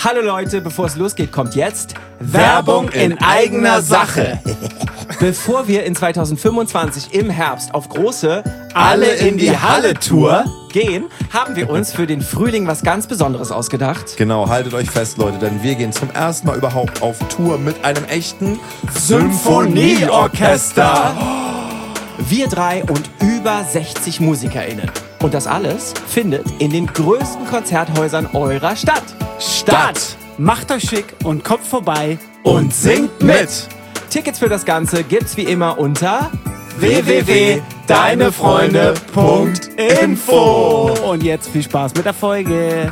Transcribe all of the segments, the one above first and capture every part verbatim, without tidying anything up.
Hallo Leute, bevor es losgeht, kommt jetzt Werbung in eigener Sache. Bevor wir in zweitausendfünfundzwanzig im Herbst auf große Alle in die Halle Tour gehen, haben wir uns für den Frühling was ganz Besonderes ausgedacht. Genau, haltet euch fest, Leute, denn wir gehen zum ersten Mal überhaupt auf Tour mit einem echten Symphonieorchester. Wir drei und über sechzig MusikerInnen. Und das alles findet in den größten Konzerthäusern eurer Stadt statt. Macht euch schick und kommt vorbei Und singt mit. Tickets für das Ganze gibt's wie immer unter w w w punkt deinefreunde punkt info. Und jetzt viel Spaß mit der Folge.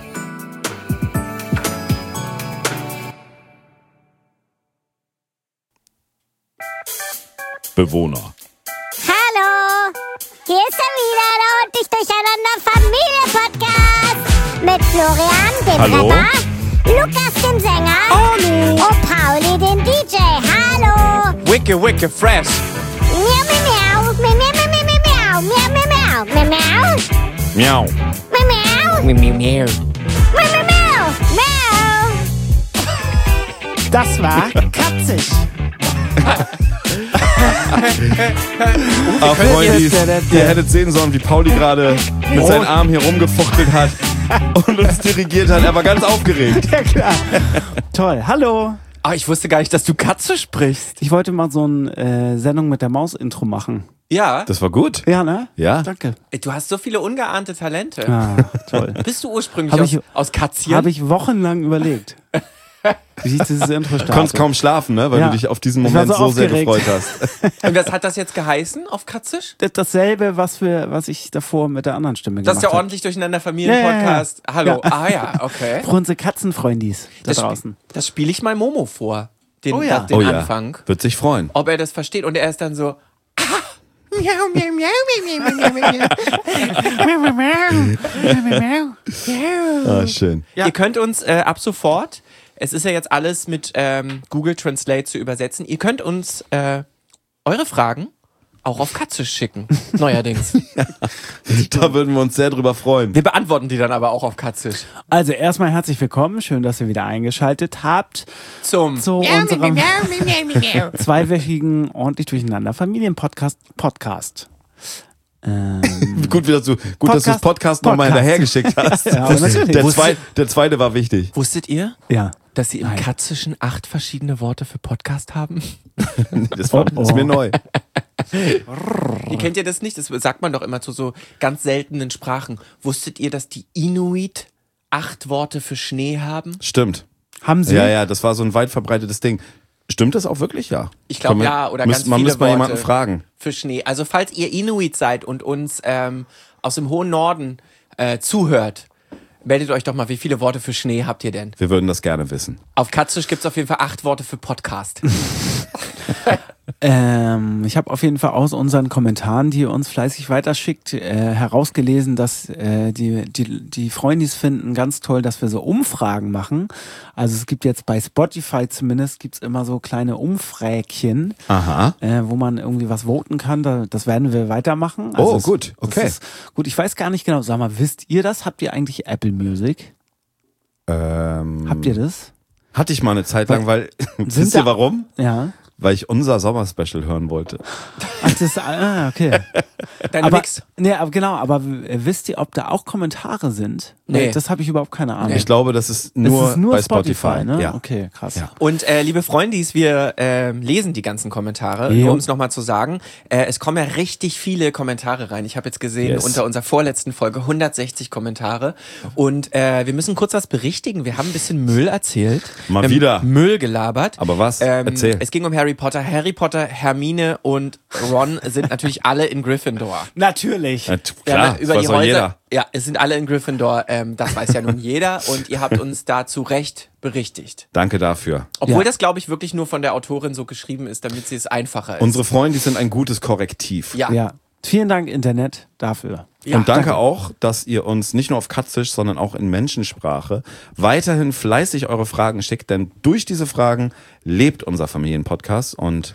Bewohner. Hallo, hier ist er wieder, der Ordentlich Durcheinander Familie-Podcast. Mit Florian, dem Hallo. Rapper, Lukas, dem Sänger Hallo. und Pauli, dem D J. Hallo. Wicke, wicke, fresh. Miau, miau, miau, miau, miau, miau, miau, miau, miau, miau, Miau. miau, miau, Miau, miau, miau. miau, miau, miau. Das war katzig. Ach, Freundis, ihr hättet sehen sollen, wie Pauli gerade mit seinen Armen hier rumgefuchtelt hat und uns dirigiert hat. Er war ganz aufgeregt. Ja, klar. Toll. Hallo. Ah, ich wusste gar nicht, dass du Katze sprichst. Ich wollte mal so ein äh, Sendung mit der Maus-Intro machen. Ja, Das war gut. Ja, ne? Ja. Danke. du hast so viele ungeahnte Talente. Ah, toll. Bist du ursprünglich Hab aus, ich- aus Katzien? Habe ich wochenlang überlegt, wie ich dieses Intro Du konntest starte. kaum schlafen, ne? Weil Ja. du dich auf diesen Ich war Moment so so, sehr aufgeregt. gefreut hast. Und was hat das jetzt geheißen auf Katzisch? Das- Dasselbe, was, für, was ich davor mit der anderen Stimme Das ist gemacht der habe. ordentlich durcheinander Familien-Podcast. Ja, ja, ja. Hallo. Ja. Ah ja, okay. Für unsere Katzenfreundis da Das, draußen. sp- das spiele ich mal Momo vor. Den, Oh ja. den Oh ja. Anfang. Wird sich freuen. Ob er das versteht. Und er ist dann so. Ah, miau, miau, miau, miau, miau, miau, miau. Ah, schön. Ja. Ihr könnt uns äh, ab sofort, es ist ja jetzt alles mit ähm, Google Translate zu übersetzen, ihr könnt uns äh, eure Fragen auch auf Katze schicken. Neuerdings. Da würden wir uns sehr drüber freuen. Wir beantworten die dann aber auch auf Katzisch. Also erstmal herzlich willkommen. Schön, dass ihr wieder eingeschaltet habt Zum. zu unserem zweiwöchigen ordentlich durcheinander Familienpodcast. Podcast. Ähm, Gut, wie das du, gut dass du das Podcast nochmal Podcast. hinterhergeschickt hast. Ja, aber natürlich. der, Wusste- zwei, der zweite war wichtig. Wusstet ihr, ja. dass sie im Nein. Katzischen acht verschiedene Worte für Podcast haben? Das war Oh, oh. das ist mir neu. Ihr kennt ja das nicht, das sagt man doch immer zu so ganz seltenen Sprachen. Wusstet ihr, dass die Inuit acht Worte für Schnee haben? Stimmt. Haben Sie? Ja, ja, das war so ein weit verbreitetes Ding. Stimmt das auch wirklich? Ja. Ich glaube Können wir- ja, oder müsst- ganz Man viele müsste mal Worte jemanden fragen. für Schnee. Also falls ihr Inuit seid und uns ähm, aus dem hohen Norden äh, zuhört, meldet euch doch mal, wie viele Worte für Schnee habt ihr denn? Wir würden das gerne wissen. Auf Katzisch gibt es auf jeden Fall acht Worte für Podcast. Ähm, ich habe auf jeden Fall aus unseren Kommentaren, die ihr uns fleißig weiterschickt, äh, herausgelesen, dass äh, die, die, die Freundis finden ganz toll, dass wir so Umfragen machen. Also es gibt jetzt bei Spotify zumindest gibt's immer so kleine Umfrägchen, Aha. äh, wo man irgendwie was voten kann. Da, das werden wir weitermachen. Oh, es- gut. das Okay. Ist, gut, ich weiß gar nicht genau. Sag mal, wisst ihr das? Habt ihr eigentlich Apple Music? Ähm, Habt ihr das? Hatte ich mal eine Zeit lang, weil, Sind wisst ihr da- warum? Ja. Weil ich unser Sommerspecial hören wollte. Ach, das, ah, okay. Deine aber, Mix. nee, aber genau, aber w- wisst ihr, ob da auch Kommentare sind? Nee. Das habe ich überhaupt keine Ahnung. Ich glaube, das ist Es nur, ist nur bei Spotify, Spotify. ne? Ja. Okay, krass. Ja. Und äh, liebe Freundis, wir äh, lesen die ganzen Kommentare, Jo. nur um es nochmal zu sagen. Äh, es kommen ja richtig viele Kommentare rein. Ich habe jetzt gesehen, Yes. unter unserer vorletzten Folge hundertsechzig Kommentare. Und äh, wir müssen kurz was berichtigen. Wir haben ein bisschen Müll erzählt. Mal wir haben wieder. Müll gelabert. Aber was? Ähm, Erzähl. Es ging um Harry Potter. Harry Potter, Hermine und Ron sind natürlich alle in Gryffindor. Natürlich. Ja, t- Wir klar, haben über das die weiß auch Häuser. jeder. Ja, es sind alle in Gryffindor. Ähm, das weiß ja nun jeder. Und ihr habt uns da zu Recht berichtigt. Danke dafür. Obwohl Ja. das, glaube ich, wirklich nur von der Autorin so geschrieben ist, damit sie es einfacher ist. Unsere Freunde sind ein gutes Korrektiv. ja. Ja. Vielen Dank, Internet, dafür. Ja, Und danke, danke. auch, dass ihr uns nicht nur auf Katzisch, sondern auch in Menschensprache weiterhin fleißig eure Fragen schickt, denn durch diese Fragen lebt unser Familienpodcast und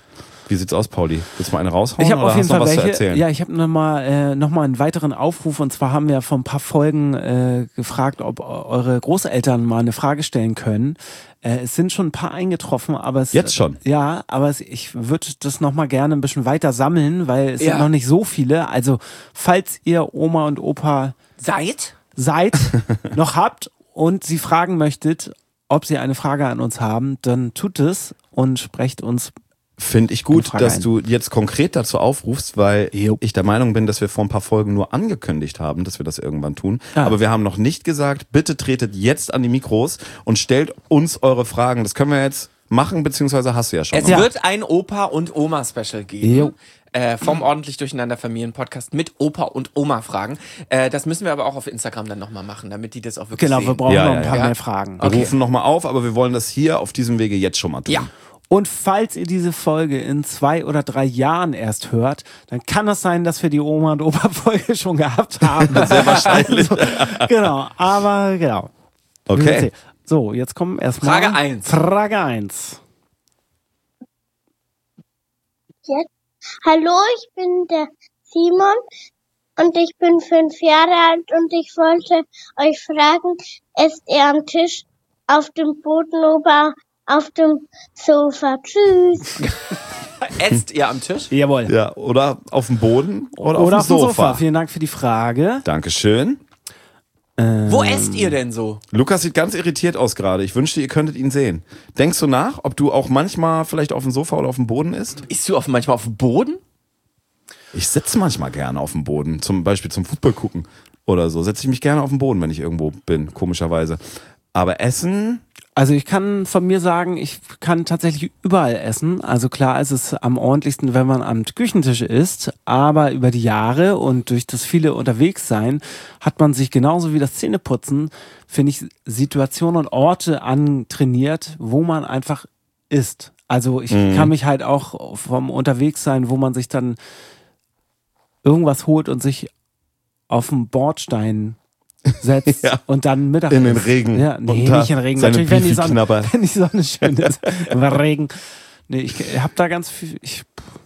Wie sieht's aus, Pauli? Willst du mal eine raushauen Ich habe oder auf jeden hast du noch Fall was welche. zu erzählen? Ja, ich habe nochmal äh, noch mal einen weiteren Aufruf, und zwar haben wir vor ein paar Folgen äh, gefragt, ob eure Großeltern mal eine Frage stellen können. Äh, es sind schon ein paar eingetroffen, aber es Jetzt schon? Ja, aber es, ich würde das nochmal gerne ein bisschen weiter sammeln, weil es Ja. sind noch nicht so viele. Also falls ihr Oma und Opa Seid? seid, noch habt und sie fragen möchtet, ob sie eine Frage an uns haben, dann tut es und sprecht uns. Finde ich Eine gut, Frage dass ein. du jetzt konkret dazu aufrufst, weil Jo. ich der Meinung bin, dass wir vor ein paar Folgen nur angekündigt haben, dass wir das irgendwann tun. Ah. Aber wir haben noch nicht gesagt, bitte tretet jetzt an die Mikros und stellt uns eure Fragen. Das können wir jetzt machen, beziehungsweise hast du ja schon. Es mal. Ja. wird ein Opa- und Oma-Special geben. Jo. Äh, vom Ordentlich Durcheinander Familien-Podcast mit Opa und Oma-Fragen. Äh, das müssen wir aber auch auf Instagram dann nochmal machen, damit die das auch wirklich Genau, sehen. wir brauchen Ja, noch ja, ein paar ja. mehr Fragen. Wir rufen nochmal auf, aber wir wollen das hier auf diesem Wege jetzt schon mal tun. Ja. Und falls ihr diese Folge in zwei oder drei Jahren erst hört, dann kann es sein, dass wir die Oma- und Opa-Folge schon gehabt haben. Sehr wahrscheinlich. Also, genau, aber genau. Wir werden Okay. sehen. So, jetzt kommen erstmal. Frage eins. Frage eins. Jetzt. Hallo, ich bin der Simon und ich bin fünf Jahre alt und ich wollte euch fragen, esst ihr am Tisch, auf dem Boden oder auf dem Sofa? Tschüss. Esst ihr am Tisch? Jawohl. Ja, oder auf dem Boden oder, Oder auf dem Sofa. Vielen Dank für die Frage. Dankeschön. Wo esst ihr denn so? Lukas sieht ganz irritiert aus gerade. Ich wünschte, ihr könntet ihn sehen. Denkst du nach, ob du auch manchmal vielleicht auf dem Sofa oder auf dem Boden isst? Isst du auf, manchmal auf dem Boden? Ich sitze manchmal gerne auf dem Boden, zum Beispiel zum Fußball gucken oder so. Setze ich mich gerne auf den Boden, wenn ich irgendwo bin, komischerweise. Aber Essen, Also ich kann von mir sagen, ich kann tatsächlich überall essen. Also klar ist es am ordentlichsten, wenn man am Küchentisch isst, aber über die Jahre und durch das viele unterwegs sein, hat man sich genauso wie das Zähneputzen, finde ich, Situationen und Orte antrainiert, wo man einfach isst. Also ich kann mich halt auch vom Unterwegssein, wo man sich dann irgendwas holt und sich auf den Bordstein setzt Ja. und dann Mittag in den isst. Regen. Ja, nee, und da nicht in den Regen. seine Natürlich, wenn die, Sonne, Beefy-Knabber. wenn die Sonne schön ist. Aber Regen. Nee, ich hab da ganz viel, ich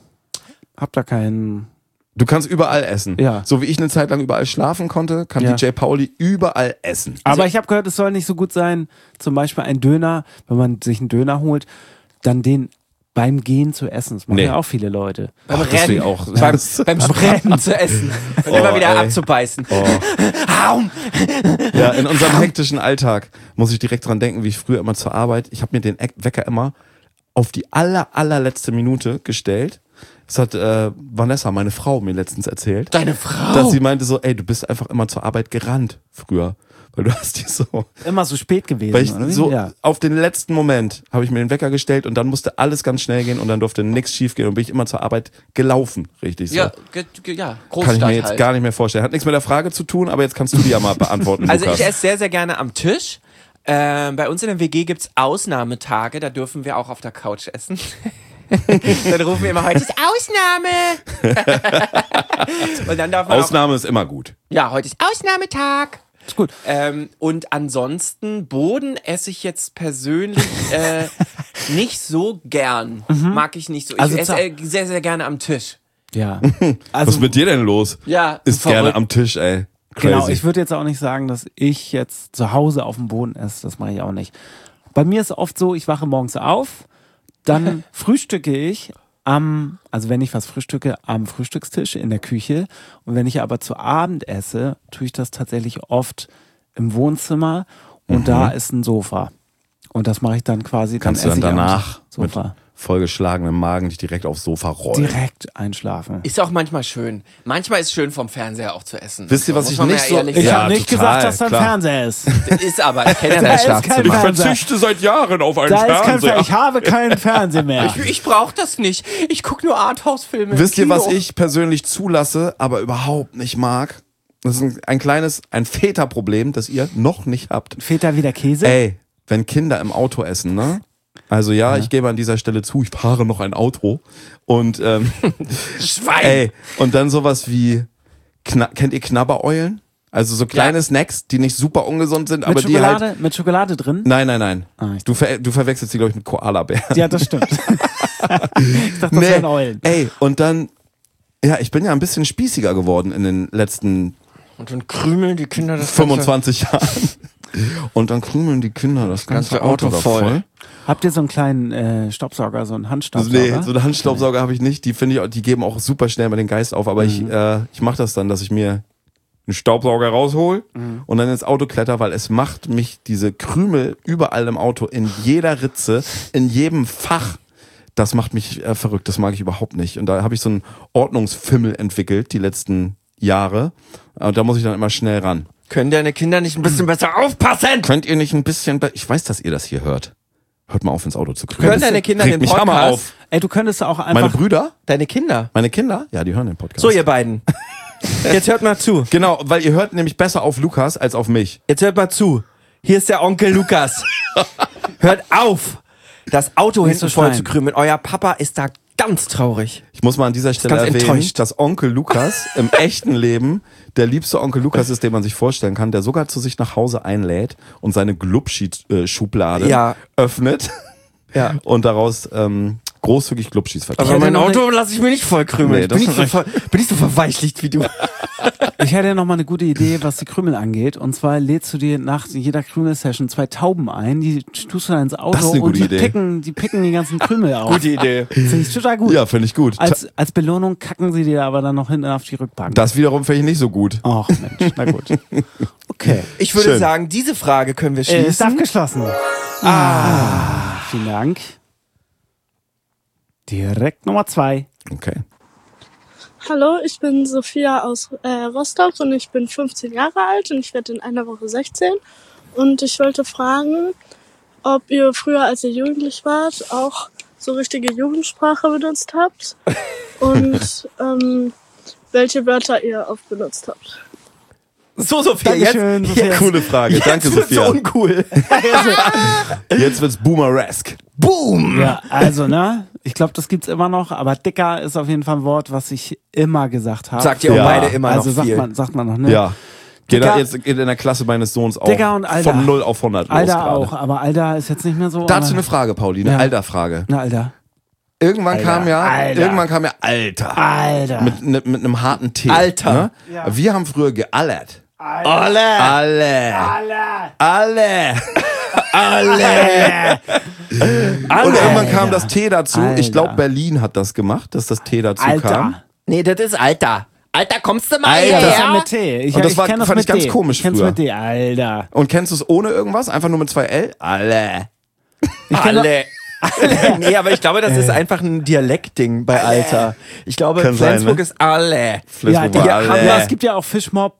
hab da keinen, Du kannst überall essen. Ja. So wie ich eine Zeit lang überall schlafen konnte, kann Ja. D J Pauli überall essen. aber ich habe gehört, es soll nicht so gut sein, zum Beispiel ein Döner, wenn man sich einen Döner holt, dann den beim Gehen zu essen. Das machen Nee. ja auch viele Leute. Beim Ach, das will ich Rennen. auch. Beim, beim Brennen zu essen. Und immer wieder ey. abzubeißen. Oh. Haum! Ja, in unserem hektischen Alltag muss ich direkt dran denken, wie ich früher immer zur Arbeit, ich habe mir den Eck- Wecker immer auf die aller, allerletzte Minute gestellt. Das hat äh, Vanessa, meine Frau, mir letztens erzählt. Deine Frau. Dass sie meinte so, ey, du bist einfach immer zur Arbeit gerannt früher. Weil du hast die so, Immer so spät gewesen. weil ich oder wie? so ja. auf den letzten Moment habe ich mir den Wecker gestellt und dann musste alles ganz schnell gehen und dann durfte nichts schief gehen und bin ich immer zur Arbeit gelaufen, richtig so. Ja, ge, ge, ja, Großstadt Kann ich mir jetzt halt. gar nicht mehr vorstellen. Hat nichts mit der Frage zu tun, aber jetzt kannst du die ja mal beantworten, Also Lukas. ich esse sehr, sehr gerne am Tisch. Ähm, bei uns in der W G gibt's Ausnahmetage, da dürfen wir auch auf der Couch essen. Dann rufen wir immer, heute ist Ausnahme. Und dann darf man auch, Ausnahme ist immer gut. ja, heute ist Ausnahmetag. Ist gut. Ähm, und ansonsten, Boden esse ich jetzt persönlich äh, nicht so gern. Mag ich nicht so. Ich Also esse za- äh, sehr, sehr gerne am Tisch. Ja. Was Also ist mit dir denn los? Ja, Ist verrückt. gerne am Tisch, ey. Crazy. genau, ich würde jetzt auch nicht sagen, dass ich jetzt zu Hause auf dem Boden esse. Das mache ich auch nicht. Bei mir ist oft so, ich wache morgens auf, dann frühstücke ich am, also wenn ich was frühstücke, am Frühstückstisch in der Küche. Und wenn ich aber zu Abend esse, tue ich das tatsächlich oft im Wohnzimmer und da ist ein Sofa. Und das mache ich dann quasi, Kannst dann du esse dann ich am danach mit Sofa. vollgeschlagenem Magen dich direkt aufs Sofa rollen. Direkt einschlafen. Ist auch manchmal schön. Manchmal ist es schön, vom Fernseher auch zu essen. Wisst ihr, was Muss ich man nicht ja so- ehrlich Ich Ja, habe nicht total, gesagt, dass da ein klar. Fernseher ist. Ist aber, ich kenne ja Da dein ist Schlafzimmer. kein Fernseher. seit Jahren auf einen Da ist kein Fernseher. Ich habe keinen Fernseher mehr. Ich, ich brauche das nicht. Ich gucke nur Arthouse-Filme. im Wisst ihr, was Kino. ich persönlich zulasse, aber überhaupt nicht mag? Das ist ein, ein kleines, ein Väterproblem, das ihr noch nicht habt. Fehlt da wieder Käse? Ey, wenn Kinder im Auto essen, ne? Also ja, ich gebe an dieser Stelle zu, ich fahre noch ein Auto. Und ähm, Schwein. ey, und dann sowas wie, Kna kennt ihr Knabbereulen? Also so kleine Ja. Snacks, die nicht super ungesund sind, mit aber die Schokolade, halt... mit Schokolade drin? Nein, nein, nein. Ah, ich- Du, ver du verwechselst die, glaube ich, mit Koala-Bären. Ja, das stimmt. Ich dachte, das wären Eulen. Ey, und dann, ja, ich bin ja ein bisschen spießiger geworden in den letzten Und dann krümeln die Kinder das fünfundzwanzig Jahren. Und dann krümeln die Kinder das ganze, ganze Auto, Auto da voll. voll. Habt ihr so einen kleinen äh, Staubsauger, so einen Handstaubsauger? Nee, so einen Handstaubsauger habe ich nicht. Die finde ich, auch- die geben auch super schnell mal den Geist auf. Aber ich, äh, ich mache das dann, dass ich mir einen Staubsauger raushol und dann ins Auto kletter, weil es macht mich diese Krümel überall im Auto, in jeder Ritze, in jedem Fach. Das macht mich äh, verrückt. Das mag ich überhaupt nicht. Und da habe ich so einen Ordnungsfimmel entwickelt die letzten Jahre. Und da muss ich dann immer schnell ran. Können deine Kinder nicht ein bisschen besser aufpassen? Könnt ihr nicht ein bisschen, be- ich weiß, dass ihr das hier hört. Hört mal auf, ins Auto zu krümeln. Können deine Kinder Regt den mich Hammer Podcast? auf. Ey, du könntest auch einfach... Meine Brüder, Deine Kinder? meine Kinder, ja, die hören den Podcast. So, ihr beiden. Jetzt hört mal zu. Genau, weil ihr hört nämlich besser auf Lukas als auf mich. Jetzt hört mal zu. Hier ist der Onkel Lukas. Hört auf, das Auto Nicht hinten so voll schreien. zu krümeln. Euer Papa ist da ganz traurig. Ich muss mal an dieser Stelle ganz erwähnen, enttäuscht. dass Onkel Lukas im echten Leben der liebste Onkel Lukas ist, den man sich vorstellen kann, der sogar zu sich nach Hause einlädt und seine Glubschi-Schublade Ja. öffnet Ja. und daraus ähm, großzügig Glubschis verteilt. Aber hätte mein noch Auto lasse ich mir nicht voll krümeln. Nee, das bin, ich ist so, ver- bin ich so verweichlicht wie du. Ich hätte ja noch mal eine gute Idee, was die Krümel angeht. Und zwar lädst du dir nach jeder Krümel-Session zwei Tauben ein, die tust du dann ins Auto Das ist eine und gute die Idee. picken, die picken die ganzen Krümel auf. Gute Idee. Finde ich total gut. Ja, finde ich gut. Als, als Belohnung kacken sie dir aber dann noch hinten auf die Rückbank. Das wiederum finde ich nicht so gut. Ach Mensch, na gut. Okay. Ich würde Schön. sagen, diese Frage können wir Äh, ist schließen. abgeschlossen. Ah. Vielen Dank. Direkt Nummer zwei. Okay. Hallo, ich bin Sophia aus äh, Rostock und ich bin fünfzehn Jahre alt und ich werde in einer Woche sechzehn. Und ich wollte fragen, ob ihr früher, als ihr jugendlich wart, auch so richtige Jugendsprache benutzt habt und ähm, welche Wörter ihr oft benutzt habt. So, Sophia, Dankeschön, jetzt, Sophia. jetzt, Coole Frage. jetzt Danke, wird's Sophia. so uncool. Jetzt wird's boomeresk. Boom! Ja, also, ne? Ich glaube, das gibt's immer noch, aber dicker ist auf jeden Fall ein Wort, was ich immer gesagt habe. Sagt ihr auch Ja. beide immer also noch sagt viel. man, sagt man noch, ne? Ja. Geht Dicker- da jetzt geht in der Klasse meines Sohns auch Dicker und Alter. von null auf hundert los Alter gerade. auch, aber Alter ist jetzt nicht mehr so. Dazu aber- eine Frage, Pauli, eine Ja. Alter-Frage. Na, Alter. Irgendwann Alter, kam ja, Alter. irgendwann kam ja Alter. Alter. Mit, ne, mit einem harten T. Alter. Ne? Ja. Wir haben früher geallert. Alle! Alle. Alter. Alle. Alle! Und irgendwann kam das T dazu. Alter. Ich glaube, Berlin hat das gemacht, dass das T dazu kam. Alter. Nee, das ist Alter. Alter, kommst du mal Alter. Ja, das ist ja her? mit T. Ich, Und das ich war- kenn das fand mit ich ganz D. komisch Ich kenn's früher. mit D, Alter. Und kennst du es ohne irgendwas? Einfach nur mit zwei L? Alle. Alle. Nee, aber ich glaube, das ist einfach ein Dialektding bei Alter. Ich glaube, Kann sein, Flensburg ne? ist alle. Ja, die, war ja, alle. ja, es gibt ja auch Fischmob.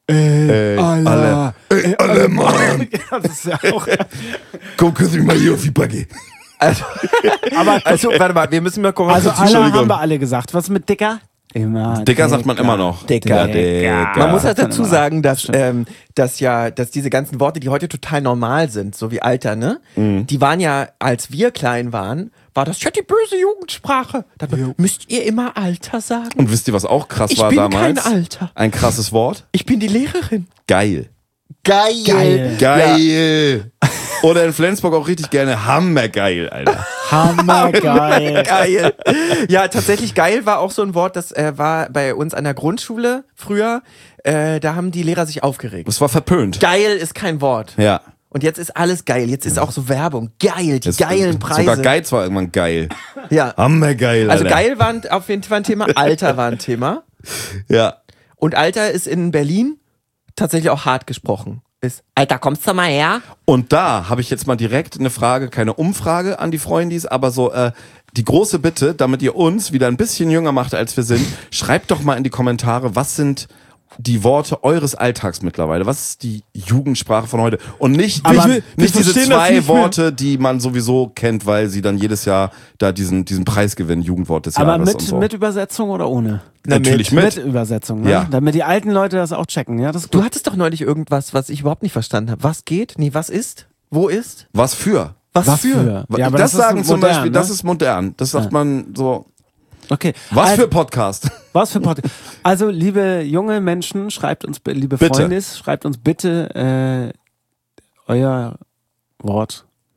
Ey, alle. Ey, alle, Mann. Ja, das ist ja auch. Komm, küss mich mal hier auf die Backe. Also, Aber also, warte mal, wir müssen mal gucken. also was alle Entschuldigung. haben wir alle gesagt. Was mit Dicker? Immer. Dicker sagt man immer noch. Dicker. Ja, Dicker. Man muss halt sagt man dazu immer. sagen, dass, ähm, dass ja, dass diese ganzen Worte, die heute total normal sind, so wie Alter, ne? Mhm. Die waren ja, als wir klein waren, war das ja die böse Jugendsprache. Da müsst ihr immer Alter sagen. Und wisst ihr, was auch krass Ich war bin damals? kein Alter. Ein krasses Wort. Ich bin die Lehrerin. Geil. Geil. Geil. Geil. Oder in Flensburg auch richtig gerne hammergeil, Alter. Hammergeil. Geil. Ja, tatsächlich geil war auch so ein Wort, das äh, war bei uns an der Grundschule früher. Äh, da haben die Lehrer sich aufgeregt. Das war verpönt. Geil ist kein Wort. Ja. Und jetzt ist alles geil. Jetzt ist auch so Werbung. Geil, die Das- geilen Preise. Sogar Geiz war irgendwann geil. Ja. Hammergeil, Also Alter. geil war ein- auf jeden Fall ein Thema, Alter war ein Thema. Ja. Und Alter ist in Berlin tatsächlich auch hart gesprochen. Ist, Alter, kommst du mal her? Und da habe ich jetzt mal direkt eine Frage, keine Umfrage an die Freundis, aber so äh, die große Bitte, damit ihr uns wieder ein bisschen jünger macht, als wir sind, schreibt doch mal in die Kommentare, was sind die Worte eures Alltags mittlerweile? Was ist die Jugendsprache von heute? Und nicht, Aber nicht, wir nicht diese verstehen das zwei nicht mehr. Worte, die man sowieso kennt, weil sie dann jedes Jahr da diesen, diesen Preis gewinnen, Jugendwort des Aber Jahres mit, und so. mit Übersetzung oder ohne? Natürlich mit. Mit Übersetzung, ne? Ja. Damit die alten Leute das auch checken. Ja, das ist Du gut. hattest doch neulich irgendwas, was ich überhaupt nicht verstanden habe. Was geht? Nee, was ist? Wo ist? Was für? Was, Was für? für? Ja, aber das, das ist sagen zum modern, Beispiel, ne? das ist modern. Das sagt Ja. man so. Okay. Was also, für Podcast? Was für Podcast. Also, liebe junge Menschen, schreibt uns, liebe Bitte. Freundis, schreibt uns bitte äh, euer Wort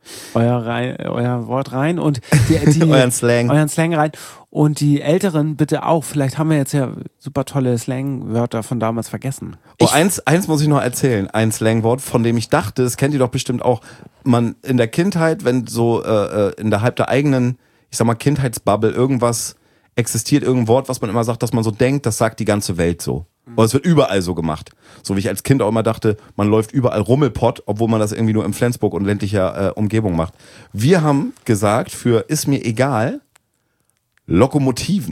euer, rein, euer Wort rein und die, die, Euren Slang. euren Slang rein. Und die Älteren bitte auch. Vielleicht haben wir jetzt ja super tolle Slang-Wörter von damals vergessen. Oh, eins, eins muss ich noch erzählen. Ein Slangwort, von dem ich dachte, das kennt ihr doch bestimmt auch. Man in der Kindheit, wenn so äh, in der halb der eigenen, ich sag mal, Kindheitsbubble irgendwas existiert, irgendein Wort, was man immer sagt, dass man so denkt, das sagt die ganze Welt so. Oder es wird überall so gemacht. So wie ich als Kind auch immer dachte, man läuft überall Rummelpott, obwohl man das irgendwie nur in Flensburg und ländlicher äh, Umgebung macht. Wir haben gesagt, für ist mir egal, Lokomotiven.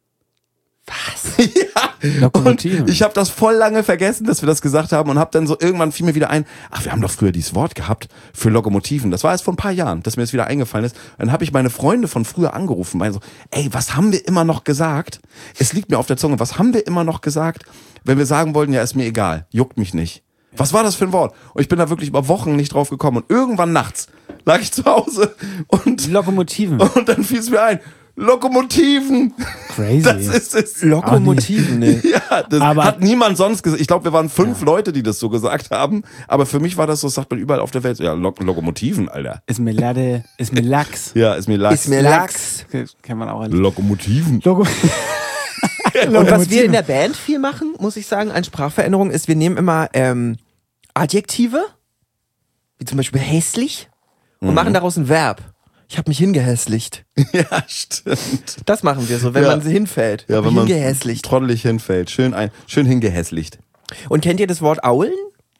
Was? Ja. Lokomotiven. Und ich habe das voll lange vergessen, dass wir das gesagt haben und habe dann so irgendwann fiel mir wieder ein, ach, wir haben doch früher dieses Wort gehabt für Lokomotiven. Das war erst vor ein paar Jahren, dass mir das wieder eingefallen ist. Dann habe ich meine Freunde von früher angerufen, meine so, ey, was haben wir immer noch gesagt? Es liegt mir auf der Zunge, was haben wir immer noch gesagt, wenn wir sagen wollten, ja, ist mir egal, juckt mich nicht. Was war das für ein Wort? Und ich bin da wirklich über Wochen nicht drauf gekommen und irgendwann nachts lag ich zu Hause und Lokomotiven. und dann fiel es mir ein, Lokomotiven. Crazy. Das ist es. Lokomotiven, ne? Ja, das Aber- hat niemand sonst gesagt. Ich glaube, wir waren fünf ja. Leute, die das so gesagt haben. Aber für mich war das so, das sagt man überall auf der Welt. Ja, Lok- Lokomotiven, Alter. Ist mir Lade, ist mir Lachs. Ja, ist mir Lachs. Ist mir Lachs. Kennt man auch alles. Lokomotiven. Logo. Und was wir in der Band viel machen, muss ich sagen, an Sprachveränderungen, ist, wir nehmen immer ähm, Adjektive, wie zum Beispiel hässlich, und Mhm. machen daraus ein Verb. Ich habe mich hingehässlicht. Ja, stimmt. Das machen wir so, wenn Ja. man hinfällt. Ja, Hab wenn mich man hingehässlicht. trottelig hinfällt. Schön, ein, schön hingehässlicht. Und kennt ihr das Wort Aulen?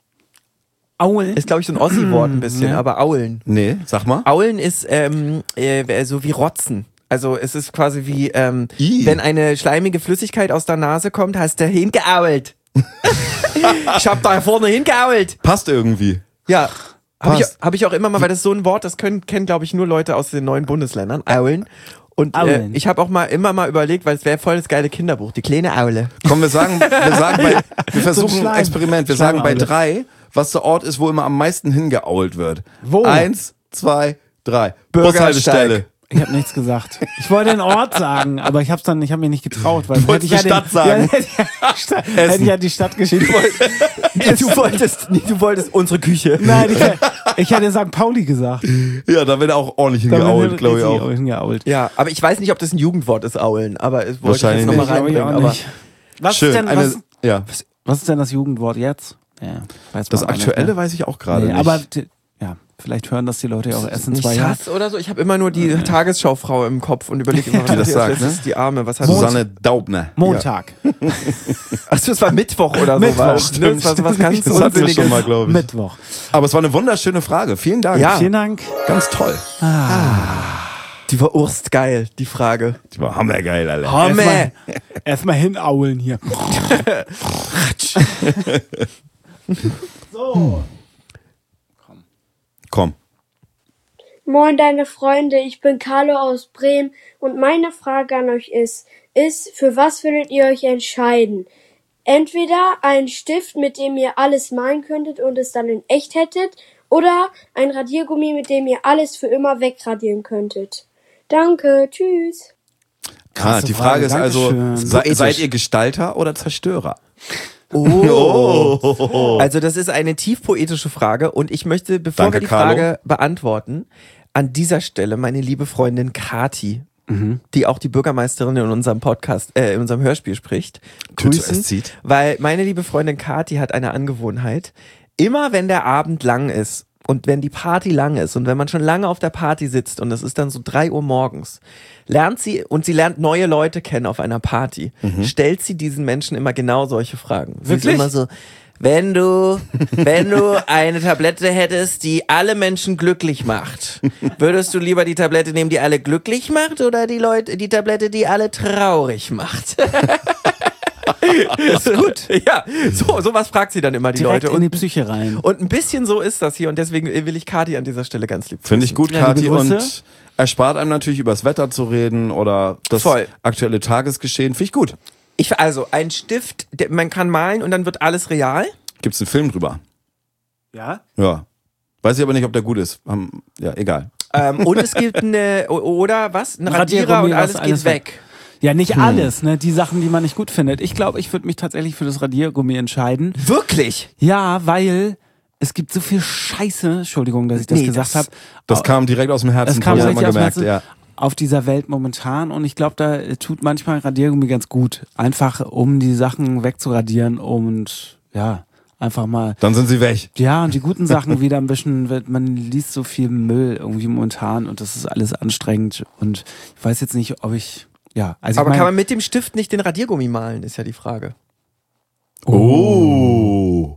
Aulen. Ist, glaube ich, so ein Ossi-Wort ein bisschen, aber Aulen. Nee, sag mal. Aulen ist ähm, äh, so wie Rotzen. Also es ist quasi wie, ähm, I. wenn eine schleimige Flüssigkeit aus der Nase kommt, hast du hingeault. Ich hab da vorne hingeault. Passt irgendwie. Ja. Habe ich, Passt. hab ich auch immer mal, weil das ist so ein Wort, das können, kennen, glaube ich, nur Leute aus den neuen Bundesländern. Aulen. Und äh, Aulen. ich habe auch mal immer mal überlegt, weil es wäre voll das geile Kinderbuch, die kleine Aule. Komm, wir sagen, wir sagen bei, wir versuchen ein Schleim. Experiment. Wir sagen bei Schleimaule. drei, was der Ort ist, wo immer am meisten hingeault wird. Wo? Eins, zwei, drei. Bürgersteig. Bushaltestelle. Ich habe nichts gesagt. Ich wollte den Ort sagen, aber ich hab's dann, ich habe mir nicht getraut, weil Du wolltest hätte ich die ja Stadt sagen. Ja, hätte, ich ja die Stadt, hätte ich ja die Stadt geschrieben. Nee, du wolltest, nee, du wolltest unsere Küche. Nein, ich, ich hätte Sankt Pauli gesagt. Ja, da wird er auch ordentlich Da hingeault, bin glaube ich auch. Hingeault. Ja, aber ich weiß nicht, ob das ein Jugendwort ist, Aulen. Aber es wollte ich Wahrscheinlich jetzt nochmal nicht. Glaube ich reinbringen. auch Aber nicht. Was Schön. ist denn, Eine, was, ja. was ist denn das Jugendwort jetzt? Ja, weiß Das man auch nicht, Aktuelle ne? weiß ich auch gerade Nee, nicht. aber t- ja, vielleicht hören das die Leute ja auch erst in nicht zwei Jahren. Sass oder so. Ich habe immer nur die Tagesschaufrau im Kopf und überlege immer, was Die das hat sagt, das ne? ist die Arme. Was hat Susanne Daubner. Montag. Achso, es war Mittwoch oder so. Mittwoch, war es, ne? stimmt. Das war so was ganz Das hatten wir Unsinniges. schon mal, glaube ich. Mittwoch. Aber es war eine wunderschöne Frage. Vielen Dank. Ja. Vielen Dank. Ganz toll. Die war urst geil, die Frage. Die war hammergeil, Alter. Homme! Erstmal erstmal hinaulen hier. so. Komm. Moin deine Freunde, ich bin Carlo aus Bremen und meine Frage an euch ist, ist, für was würdet ihr euch entscheiden? Entweder ein Stift, mit dem ihr alles malen könntet und es dann in echt hättet, oder ein Radiergummi, mit dem ihr alles für immer wegradieren könntet. Danke, tschüss. Ah, Krasse die Frage Frage, ist also, Dankeschön. se Poetisch. seid ihr Gestalter oder Zerstörer? Oh. Also das ist eine tief poetische Frage und ich möchte, bevor Danke, wir die Carlo. Frage beantworten, an dieser Stelle meine liebe Freundin Kati, die auch die Bürgermeisterin in unserem Podcast, äh, in unserem Hörspiel spricht, Tüte grüßen, es zieht. weil meine liebe Freundin Kati hat eine Angewohnheit, immer wenn der Abend lang ist und wenn die Party lang ist und wenn man schon lange auf der Party sitzt und es ist dann so drei Uhr morgens, lernt sie, und sie lernt neue Leute kennen auf einer Party, stellt sie diesen Menschen immer genau solche Fragen. Sie ist Wirklich? immer so, wenn du, wenn du eine Tablette hättest, die alle Menschen glücklich macht, würdest du lieber die Tablette nehmen, die alle glücklich macht, oder die Leute, die Tablette, die alle traurig macht? Ist gut. Ja, so, sowas fragt sie dann immer die Direkt Leute. in die Und, Psyche rein. und ein bisschen so ist das hier und deswegen will ich Kati an dieser Stelle ganz lieb Finde ich gut, Ja, Kathi. liebe Grüße. Und erspart einem natürlich über das Wetter zu reden oder das Voll. aktuelle Tagesgeschehen. Finde ich gut. Ich, also, ein Stift, der, man kann malen und dann wird alles real. Gibt's einen Film drüber? Ja? Ja. Weiß ich aber nicht, ob der gut ist. Haben- Ja, egal. Ähm, und es gibt eine, o- oder was? Ein Radierer Radiergummi, und alles was geht alles weg. Ja, nicht Hm. alles, ne? Die Sachen, die man nicht gut findet. Ich glaube, ich würde mich tatsächlich für das Radiergummi entscheiden. Wirklich? Ja, weil es gibt so viel Scheiße, Entschuldigung, dass ich das Nee, gesagt das- habe. Das kam direkt aus dem Herzen. Das kam Paul, hat direkt man aus dem gemerkt, Herzen. ja. Auf dieser Welt momentan und ich glaube, da tut manchmal Radiergummi ganz gut. Einfach, um die Sachen wegzuradieren und ja, einfach mal. Dann sind sie weg. Ja, und die guten Sachen wieder ein bisschen, wird- man liest so viel Müll irgendwie momentan und das ist alles anstrengend und ich weiß jetzt nicht, ob ich, ja, also Aber ich kann mein, man mit dem Stift nicht den Radiergummi malen, ist ja die Frage. Oh.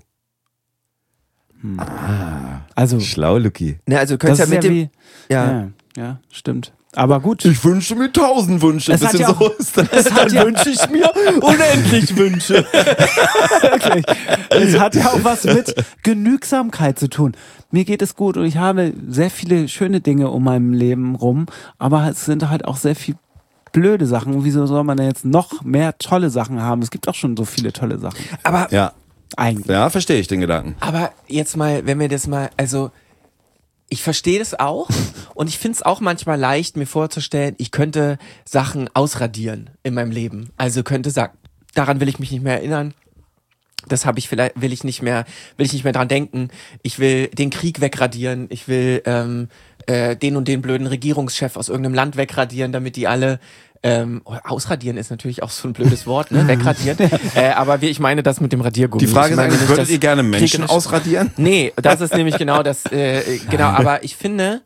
also, Schlau, Luki. Ne, also du das könntest ist ja mit ja dem... wie, ja. ja, ja, stimmt. Aber gut. Ich wünsche mir tausend Wünsche. Es hat Bisschen ja auch- so ist das. Es hat ja, wünsche ich mir unendlich Wünsche. wirklich. Es hat ja auch was mit Genügsamkeit zu tun. Mir geht es gut und ich habe sehr viele schöne Dinge um meinem Leben rum, aber es sind halt auch sehr viel blöde Sachen. Und wieso soll man denn jetzt noch mehr tolle Sachen haben? Es gibt auch schon so viele tolle Sachen. Aber, Ja, Eigentlich. ja, verstehe ich den Gedanken. aber jetzt mal, wenn wir das mal, also ich verstehe das auch und ich finde es auch manchmal leicht, mir vorzustellen, ich könnte Sachen ausradieren in meinem Leben. Also könnte sagen, daran will ich mich nicht mehr erinnern. Das habe ich vielleicht, will ich nicht mehr, will ich nicht mehr dran denken. Ich will den Krieg wegradieren. Ich will ähm, äh, den und den blöden Regierungschef aus irgendeinem Land wegradieren, damit die alle ähm, oh, ausradieren ist natürlich auch so ein blödes Wort, ne? Wegradieren. äh, aber wie ich meine das mit dem Radiergummi. Die Frage ich ist meine eigentlich, nicht, würdet dass ihr gerne Krieg Menschen in- ausradieren? Nee, das ist nämlich genau das, äh, genau, aber ich finde,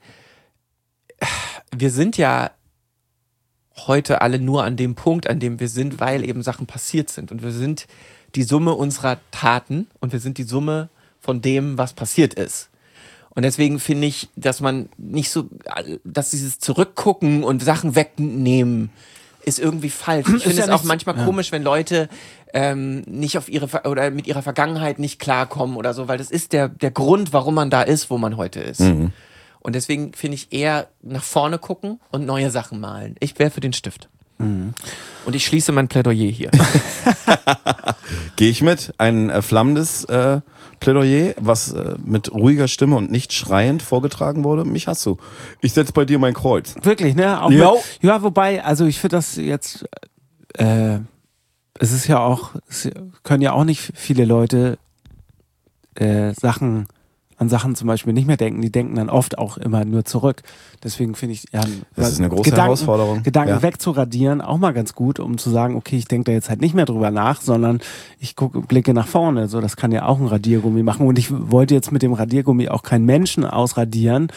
wir sind ja heute alle nur an dem Punkt, an dem wir sind, weil eben Sachen passiert sind und wir sind die Summe unserer Taten und wir sind die Summe von dem, was passiert ist. Und deswegen finde ich, dass man nicht so, dass dieses Zurückgucken und Sachen wegnehmen ist irgendwie falsch. Ich Ist finde ja es auch nicht- manchmal ja. komisch, wenn Leute ähm, nicht auf ihre Ver- oder mit ihrer Vergangenheit nicht klarkommen oder so, weil das ist der der Grund, warum man da ist, wo man heute ist. Mhm. Und deswegen finde ich eher nach vorne gucken und neue Sachen malen. Ich wäre für den Stift. Mhm. Und ich schließe mein Plädoyer hier. Gehe ich mit. Ein äh, flammendes äh, Plädoyer, was äh, mit ruhiger Stimme und nicht schreiend vorgetragen wurde. Mich hast du. Ich setze bei dir mein Kreuz. Wirklich, ne? Auch Jo. mit, ja, wobei, also ich finde das jetzt, äh, es ist ja auch, es können ja auch nicht viele Leute äh, Sachen, an Sachen zum Beispiel nicht mehr denken. Die denken dann oft auch immer nur zurück. Deswegen finde ich, ja, Das ist eine große Gedanken, Herausforderung. Gedanken Ja. wegzuradieren auch mal ganz gut, um zu sagen, okay, ich denke da jetzt halt nicht mehr drüber nach, sondern ich gucke, blicke nach vorne. So, das kann ja auch ein Radiergummi machen. Und ich wollte jetzt mit dem Radiergummi auch keinen Menschen ausradieren.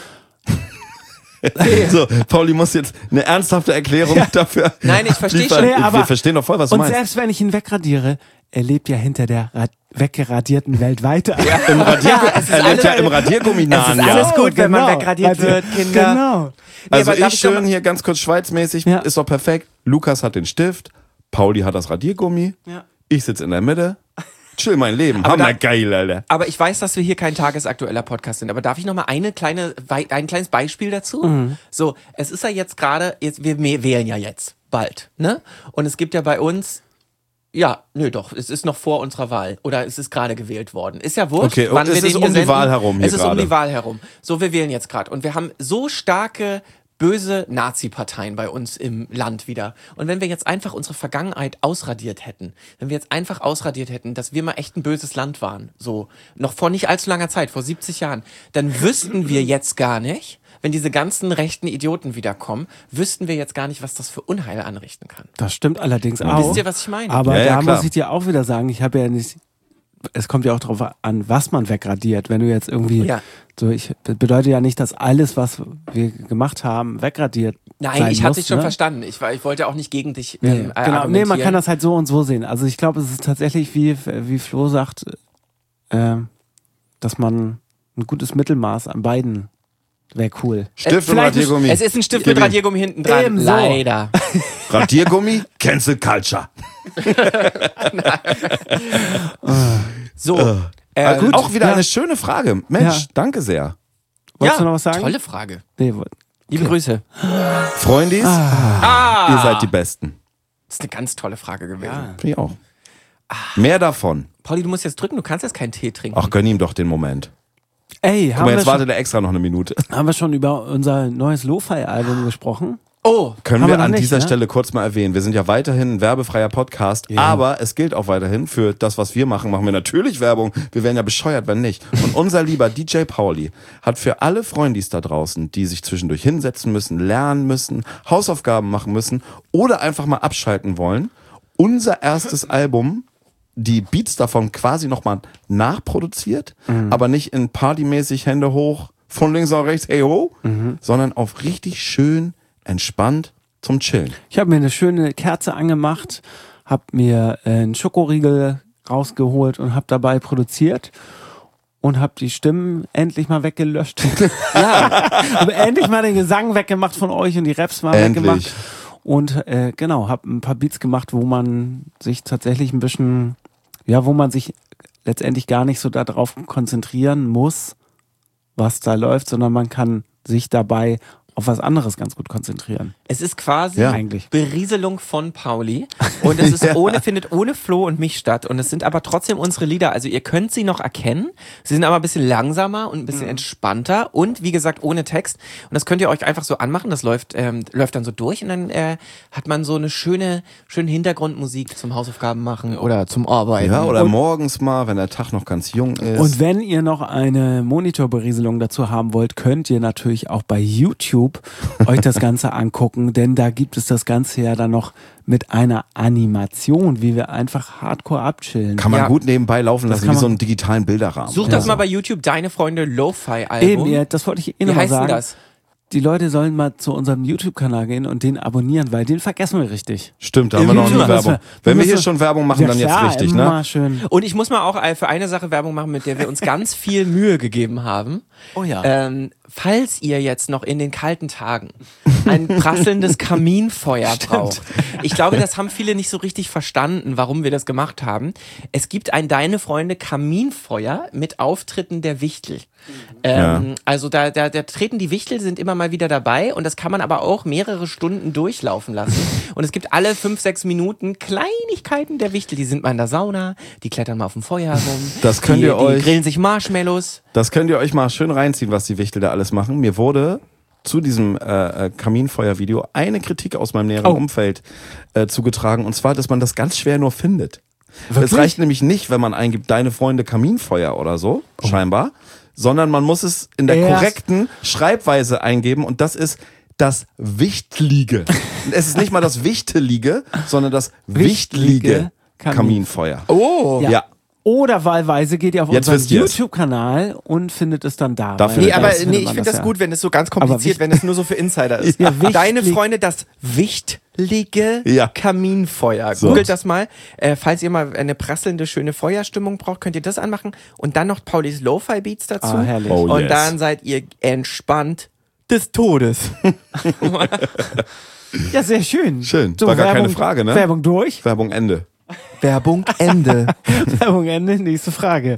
So, Pauli muss jetzt eine ernsthafte Erklärung dafür. Nein, ich verstehe liefern. schon. Nee, aber- Wir verstehen doch voll, was du Und meinst. selbst wenn ich ihn wegradiere, er lebt ja hinter der Ra- weggeradierten Welt weiter. Im Radiergummi, es ist er lebt alles- ja im Radiergummi nahen. ist alles Ja. gut, wenn man wegradiert wird, Kinder. Genau. Also aber darf ich ich doch schön mal- hier ganz kurz schweizmäßig, Ja. ist doch perfekt. Lukas hat den Stift, Pauli hat das Radiergummi, Ja. ich sitze in der Mitte, chill mein Leben. Aber Hammer da- geil, Alter. Aber ich weiß, dass wir hier kein tagesaktueller Podcast sind. Aber darf ich noch mal eine kleine, Wei- ein kleines Beispiel dazu? Mhm. So, es ist ja jetzt gerade, jetzt wir me- wählen ja jetzt bald, ne? Und es gibt ja bei uns, ja, nö, doch, es ist noch vor unserer Wahl oder es ist gerade gewählt worden. Ist ja wurscht. Okay, wann es wir ist den um hier die senden. Wahl herum hier Es ist um gerade. die Wahl herum. So, wir wählen jetzt gerade und wir haben so starke böse Nazi-Parteien bei uns im Land wieder. Und wenn wir jetzt einfach unsere Vergangenheit ausradiert hätten, wenn wir jetzt einfach ausradiert hätten, dass wir mal echt ein böses Land waren, so, noch vor nicht allzu langer Zeit, vor siebzig Jahren, dann wüssten wir jetzt gar nicht, wenn diese ganzen rechten Idioten wiederkommen, wüssten wir jetzt gar nicht, was das für Unheil anrichten kann. Das stimmt allerdings auch. Wisst ihr, was ich meine? Aber Ja, ja, da klar. muss ich dir auch wieder sagen, ich habe ja nicht, es kommt ja auch darauf an, was man wegradiert. Wenn du jetzt irgendwie, Ja. so ich bedeutet ja nicht, dass alles, was wir gemacht haben, wegradiert Nein, sein ich hatte muss, dich schon ne? verstanden. Ich, war- ich wollte auch nicht gegen dich Nee, ähm, äh, genau, nee, man argumentieren. kann das halt so und so sehen. Also ich glaube, es ist tatsächlich, wie, wie Flo sagt, äh, dass man ein gutes Mittelmaß an beiden wäre cool. Stift und vielleicht ist- Radiergummi. Es ist ein Stift Gib mit ihm. Radiergummi hinten dran. Ebenso. Leider. Radiergummi, Cancel Culture. So. Äh, äh, gut, auch wieder ja. eine schöne Frage. Mensch, Ja. danke sehr. Wolltest ja, du noch was sagen? Tolle Frage. Nee, wo- Liebe Grüße. Freundis, Ah. ihr seid die Besten. Das ist eine ganz tolle Frage gewesen. Finde ich auch. Mehr davon. Pauli, du musst jetzt drücken, du kannst jetzt keinen Tee trinken. Ach, gönn ihm doch den Moment. Ey, Guck haben mal, wir, jetzt schon, wartet er extra noch eine Minute. haben wir schon über unser neues Lo-Fi-Album gesprochen? Oh, Können haben wir wir noch an nicht, dieser ne? Stelle kurz mal erwähnen. Wir sind ja weiterhin ein werbefreier Podcast, Ja. aber es gilt auch weiterhin für das, was wir machen, machen wir natürlich Werbung. Wir wären ja bescheuert, wenn nicht. Und unser lieber D J Pauli hat für alle Freundis da draußen, die sich zwischendurch hinsetzen müssen, lernen müssen, Hausaufgaben machen müssen oder einfach mal abschalten wollen, unser erstes Album, die Beats davon quasi nochmal nachproduziert, Mhm. aber nicht in partymäßig Hände hoch, von links nach rechts, hey ho, Mhm. sondern auf richtig schön entspannt zum Chillen. Ich habe mir eine schöne Kerze angemacht, habe mir einen Schokoriegel rausgeholt und habe dabei produziert und habe die Stimmen endlich mal weggelöscht. Ja, habe endlich mal den Gesang weggemacht von euch und die Raps mal Endlich. weggemacht. Und äh, genau, habe ein paar Beats gemacht, wo man sich tatsächlich ein bisschen, ja, wo man sich letztendlich gar nicht so darauf konzentrieren muss, was da läuft, sondern man kann sich dabei auf was anderes ganz gut konzentrieren. Es ist quasi Ja. Eigentlich. Berieselung von Pauli und es ist Ja. ohne, findet ohne Flo und mich statt und es sind aber trotzdem unsere Lieder, also ihr könnt sie noch erkennen, sie sind aber ein bisschen langsamer und ein bisschen entspannter und wie gesagt ohne Text und das könnt ihr euch einfach so anmachen, das läuft ähm, läuft dann so durch und dann äh, hat man so eine schöne schöne Hintergrundmusik zum Hausaufgaben machen oder zum Arbeiten. Ja, oder und morgens mal, wenn der Tag noch ganz jung ist. Und wenn ihr noch eine Monitorberieselung dazu haben wollt, könnt ihr natürlich auch bei YouTube euch das Ganze angucken, denn da gibt es das Ganze ja dann noch mit einer Animation, wie wir einfach hardcore abchillen. kann man Ja. gut nebenbei laufen lassen, kann wie so man- einen digitalen Bilderrahmen. such das mal bei YouTube, Deine Freunde Lo-Fi-Album. Eben, ja, das wollte ich eh Wie noch mal heißt denn sagen. das? Die Leute sollen mal zu unserem YouTube-Kanal gehen und den abonnieren, weil den vergessen wir richtig. Stimmt, da haben wir noch YouTube eine müssen Werbung. wir- Wenn wir müssen- hier schon Werbung machen, Ja, dann jetzt klar, richtig, immer ne? schön. Und ich muss mal auch äh, für eine Sache Werbung machen, mit der wir uns ganz viel Mühe gegeben haben. Oh ja. Ähm, falls ihr jetzt noch in den kalten Tagen ein prasselndes Kaminfeuer braucht. Ich glaube, das haben viele nicht so richtig verstanden, warum wir das gemacht haben. Es gibt ein Deine Freunde Kaminfeuer mit Auftritten der Wichtel. Ähm, Also da, da, da treten die Wichtel, sind immer mal wieder dabei und das kann man aber auch mehrere Stunden durchlaufen lassen. Und es gibt alle fünf, sechs Minuten Kleinigkeiten der Wichtel. Die sind mal in der Sauna, die klettern mal auf dem Feuer rum. Das könnt die, ihr die euch- grillen sich Marshmallows. Das könnt ihr euch mal schön reinziehen, was die Wichtel da alles machen. Mir wurde zu diesem äh, äh, Kaminfeuer-Video eine Kritik aus meinem näheren Oh. Umfeld äh, zugetragen. Und zwar, dass man das ganz schwer nur findet. Wirklich? Es reicht nämlich nicht, wenn man eingibt, Deine Freunde Kaminfeuer oder so, scheinbar, sondern man muss es in der Erst- korrekten Schreibweise eingeben und das ist das Wichtlige. Es ist nicht mal das Wichtelige, sondern das Wichtlige Wichtlige Kamin- Kaminfeuer. Oh! Ja. Ja. Oder wahlweise geht ihr auf Jetzt unseren wisst ihr's. YouTube-Kanal und findet es dann da. Da weil findet Nee, Ja, aber das nee, findet ich man finde das ja. gut, wenn es so ganz kompliziert, wicht- wenn es nur so für Insider ist. Ja, wichtlig- Deine Freunde, das wichtlige Ja. Kaminfeuer. So. Googelt das mal. Äh, falls ihr mal eine prasselnde, schöne Feuerstimmung braucht, könnt ihr das anmachen. Und dann noch Paulis Lo-Fi-Beats dazu. Ah, herrlich. Oh, Und yes. dann seid ihr entspannt des Todes. Ja, sehr schön. Schön. War gar keine Frage, ne? Werbung durch. Werbung Ende. Werbung Ende. Werbung Ende. Nächste Frage.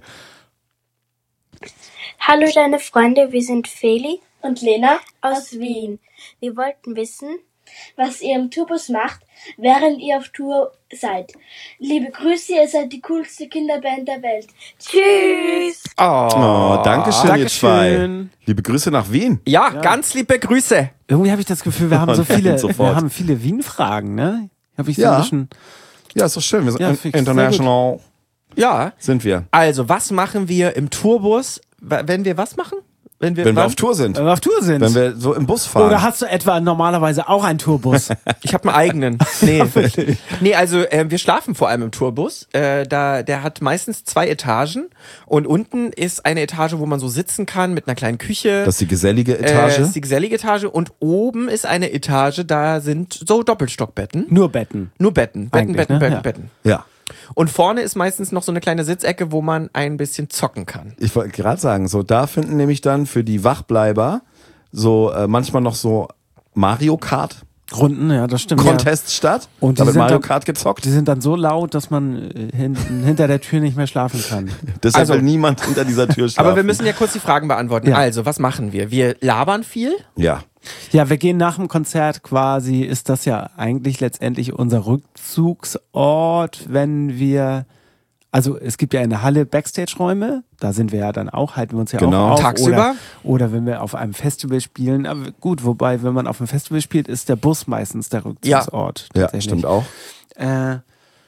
Hallo deine Freunde, wir sind Feli Und Lena, aus Wien. Wir wollten wissen, was ihr im Tourbus macht, während ihr auf Tour seid. Liebe Grüße, ihr seid die coolste Kinderband der Welt. Tschüss! Oh, danke schön, ihr zwei. Dankeschön. Liebe Grüße nach Wien. Ja, ganz liebe Grüße. Irgendwie habe ich das Gefühl, wir haben so Und dann viele, sofort. wir haben viele Wien-Fragen, ne? Habe ich so Ja. ein bisschen. Ja, ist doch schön. Wir sind Ja, in- fix, sehr international. Ja. Sind wir. Also, was machen wir im Tourbus, w- wenn wir was machen? Wenn wir, Wenn wir wann? auf Tour sind. Wenn wir auf Tour sind. Wenn wir so im Bus fahren. Oder hast du etwa normalerweise auch einen Tourbus? Ich habe einen eigenen. Nee, nee also äh, wir schlafen vor allem im Tourbus. Äh, da, der hat meistens zwei Etagen und unten ist eine Etage, wo man so sitzen kann mit einer kleinen Küche. Das ist die gesellige Äh, Etage. ist die gesellige Etage und oben ist eine Etage, da sind so Doppelstockbetten. Nur Betten. Nur Betten, Betten, Eigentlich, Betten, ne? Betten, Ja. Betten. ja. Und vorne ist meistens noch so eine kleine Sitzecke, wo man ein bisschen zocken kann. Ich wollte gerade sagen, so da finden nämlich dann für die Wachbleiber so äh, manchmal noch so Mario Kart Runden, ja, das stimmt. Contests statt. Und da die wird sind Mario dann- Kart gezockt. Die sind dann so laut, dass man äh, hinten, hinter der Tür nicht mehr schlafen kann. Deshalb Also- will niemand hinter dieser Tür schlafen. Aber wir müssen ja kurz die Fragen beantworten. Ja. Also, was machen wir? Wir labern viel. Ja. Ja, wir gehen nach dem Konzert quasi, ist das ja eigentlich letztendlich unser Rückzugsort, wenn wir, also es gibt ja in der Halle Backstage-Räume, da sind wir ja dann auch, halten wir uns ja Genau. auch auf. Tagsüber? Oder, oder wenn wir auf einem Festival spielen. Aber gut, wobei, wenn man auf einem Festival spielt, ist der Bus meistens der Rückzugsort. Ja, tatsächlich. stimmt auch. Äh,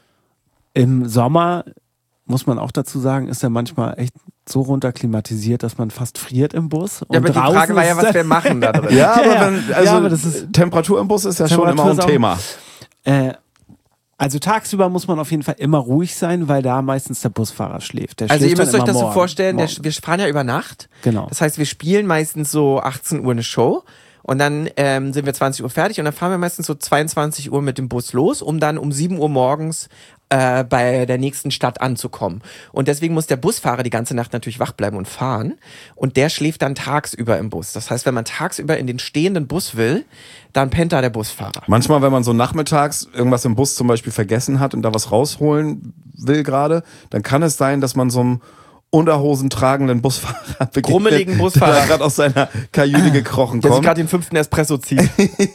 Im Sommer, muss man auch dazu sagen, ist er manchmal echt so runterklimatisiert, dass man fast friert im Bus. Und Ja, aber die draußen Frage war ja, ist was dann- wir machen da drin. Ja, aber, Ja, wenn, ja. also Ja, aber das ist- Temperatur im Bus ist ja schon Temperatur immer ist ein auch- Thema. Äh, also tagsüber muss man auf jeden Fall immer ruhig sein, weil da meistens der Busfahrer schläft. Der Also ihr schläft dann müsst euch immer das so morgen. vorstellen, der, Morgen. wir fahren ja über Nacht. Genau. Das heißt, wir spielen meistens so achtzehn Uhr eine Show und dann ähm, sind wir zwanzig Uhr fertig und dann fahren wir meistens so zweiundzwanzig Uhr mit dem Bus los, um dann um sieben Uhr morgens äh, bei der nächsten Stadt anzukommen. Und deswegen muss der Busfahrer die ganze Nacht natürlich wach bleiben und fahren und der schläft dann tagsüber im Bus. Das heißt, wenn man tagsüber in den stehenden Bus will, dann pennt da der Busfahrer. Manchmal, wenn man so nachmittags irgendwas im Bus zum Beispiel vergessen hat und da was rausholen will gerade, dann kann es sein, dass man so einem Unterhosen tragenden Busfahrer begegnet, Grummeligen Busfahrer. der gerade aus seiner Kajüte gekrochen Der sich kommt. gerade den fünften Espresso zieht.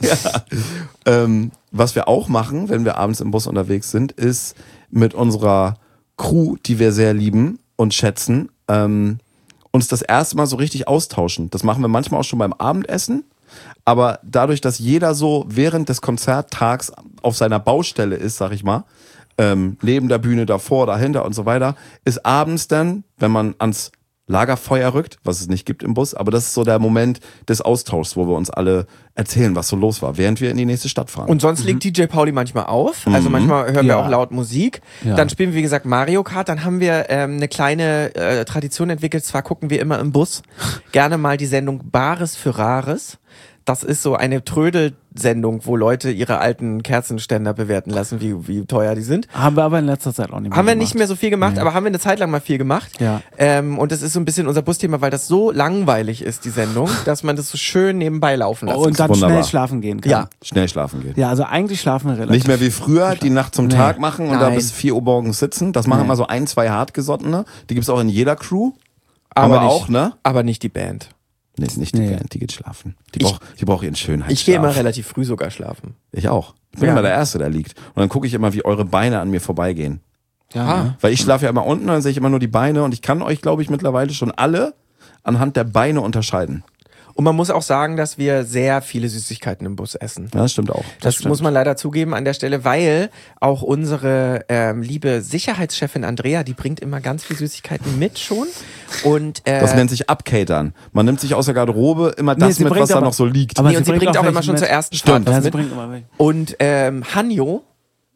Ähm, was wir auch machen, wenn wir abends im Bus unterwegs sind, ist mit unserer Crew, die wir sehr lieben und schätzen, ähm, uns das erste Mal so richtig austauschen. Das machen wir manchmal auch schon beim Abendessen. Aber dadurch, dass jeder so während des Konzerttags auf seiner Baustelle ist, sag ich mal, ähm, neben der Bühne, davor, dahinter und so weiter, ist abends dann, wenn man ans Lagerfeuer rückt, was es nicht gibt im Bus, aber das ist so der Moment des Austauschs, wo wir uns alle erzählen, was so los war, während wir in die nächste Stadt fahren. Und sonst legt D J Pauli manchmal auf. Also manchmal hören wir Ja. auch laut Musik. Ja. Dann spielen wir, wie gesagt, Mario Kart. Dann haben wir ähm, eine kleine äh, Tradition entwickelt. Zwar gucken wir immer im Bus gerne mal die Sendung Bares für Rares. Das ist so eine Trödel-Sendung, wo Leute ihre alten Kerzenständer bewerten lassen, wie, wie teuer die sind. Haben wir aber in letzter Zeit auch nicht mehr Haben wir gemacht. nicht mehr so viel gemacht, Nee. aber haben wir eine Zeit lang mal viel gemacht. Ja. Ähm, und das ist so ein bisschen unser Busthema, weil das so langweilig ist, die Sendung, dass man das so schön nebenbei laufen lassen Und dann wunderbar. schnell schlafen gehen kann. Ja. Schnell schlafen gehen. Ja, also eigentlich schlafen wir relativ. Nicht mehr wie früher, die Nacht zum Nee. Tag machen und da Nein. bis vier Uhr morgens sitzen. Das machen Nee. immer so ein, zwei Hartgesottene. Die gibt's auch in jeder Crew. Aber Aber nicht, auch, ne? Aber nicht die Band. Nee, ist nicht die Nee. Band, die geht schlafen. Die Ich- braucht, die braucht ihren Schönheitsschlaf. Ich gehe immer relativ früh sogar schlafen. Ich auch. Ich bin Ja. immer der Erste, der liegt. Und dann gucke ich immer, wie eure Beine an mir vorbeigehen. Ja, Ah. ne? Weil ich schlafe ja immer unten, dann sehe ich immer nur die Beine und ich kann euch, glaube ich, mittlerweile schon alle anhand der Beine unterscheiden. Und man muss auch sagen, dass wir sehr viele Süßigkeiten im Bus essen. Ja, das stimmt auch. Das, muss man leider zugeben an der Stelle, weil auch unsere ähm, liebe Sicherheitschefin Andrea, die bringt immer ganz viel Süßigkeiten mit schon. Und äh, Das nennt sich Abcatern. Man nimmt sich aus der Garderobe immer das sie mit, bringt was da aber- noch so liegt. aber nee, und sie bringt auch welche immer schon mit. zur ersten Stimmt. Fahrt Ja, was sie mit. bringt immer welche. Und ähm, Hanjo,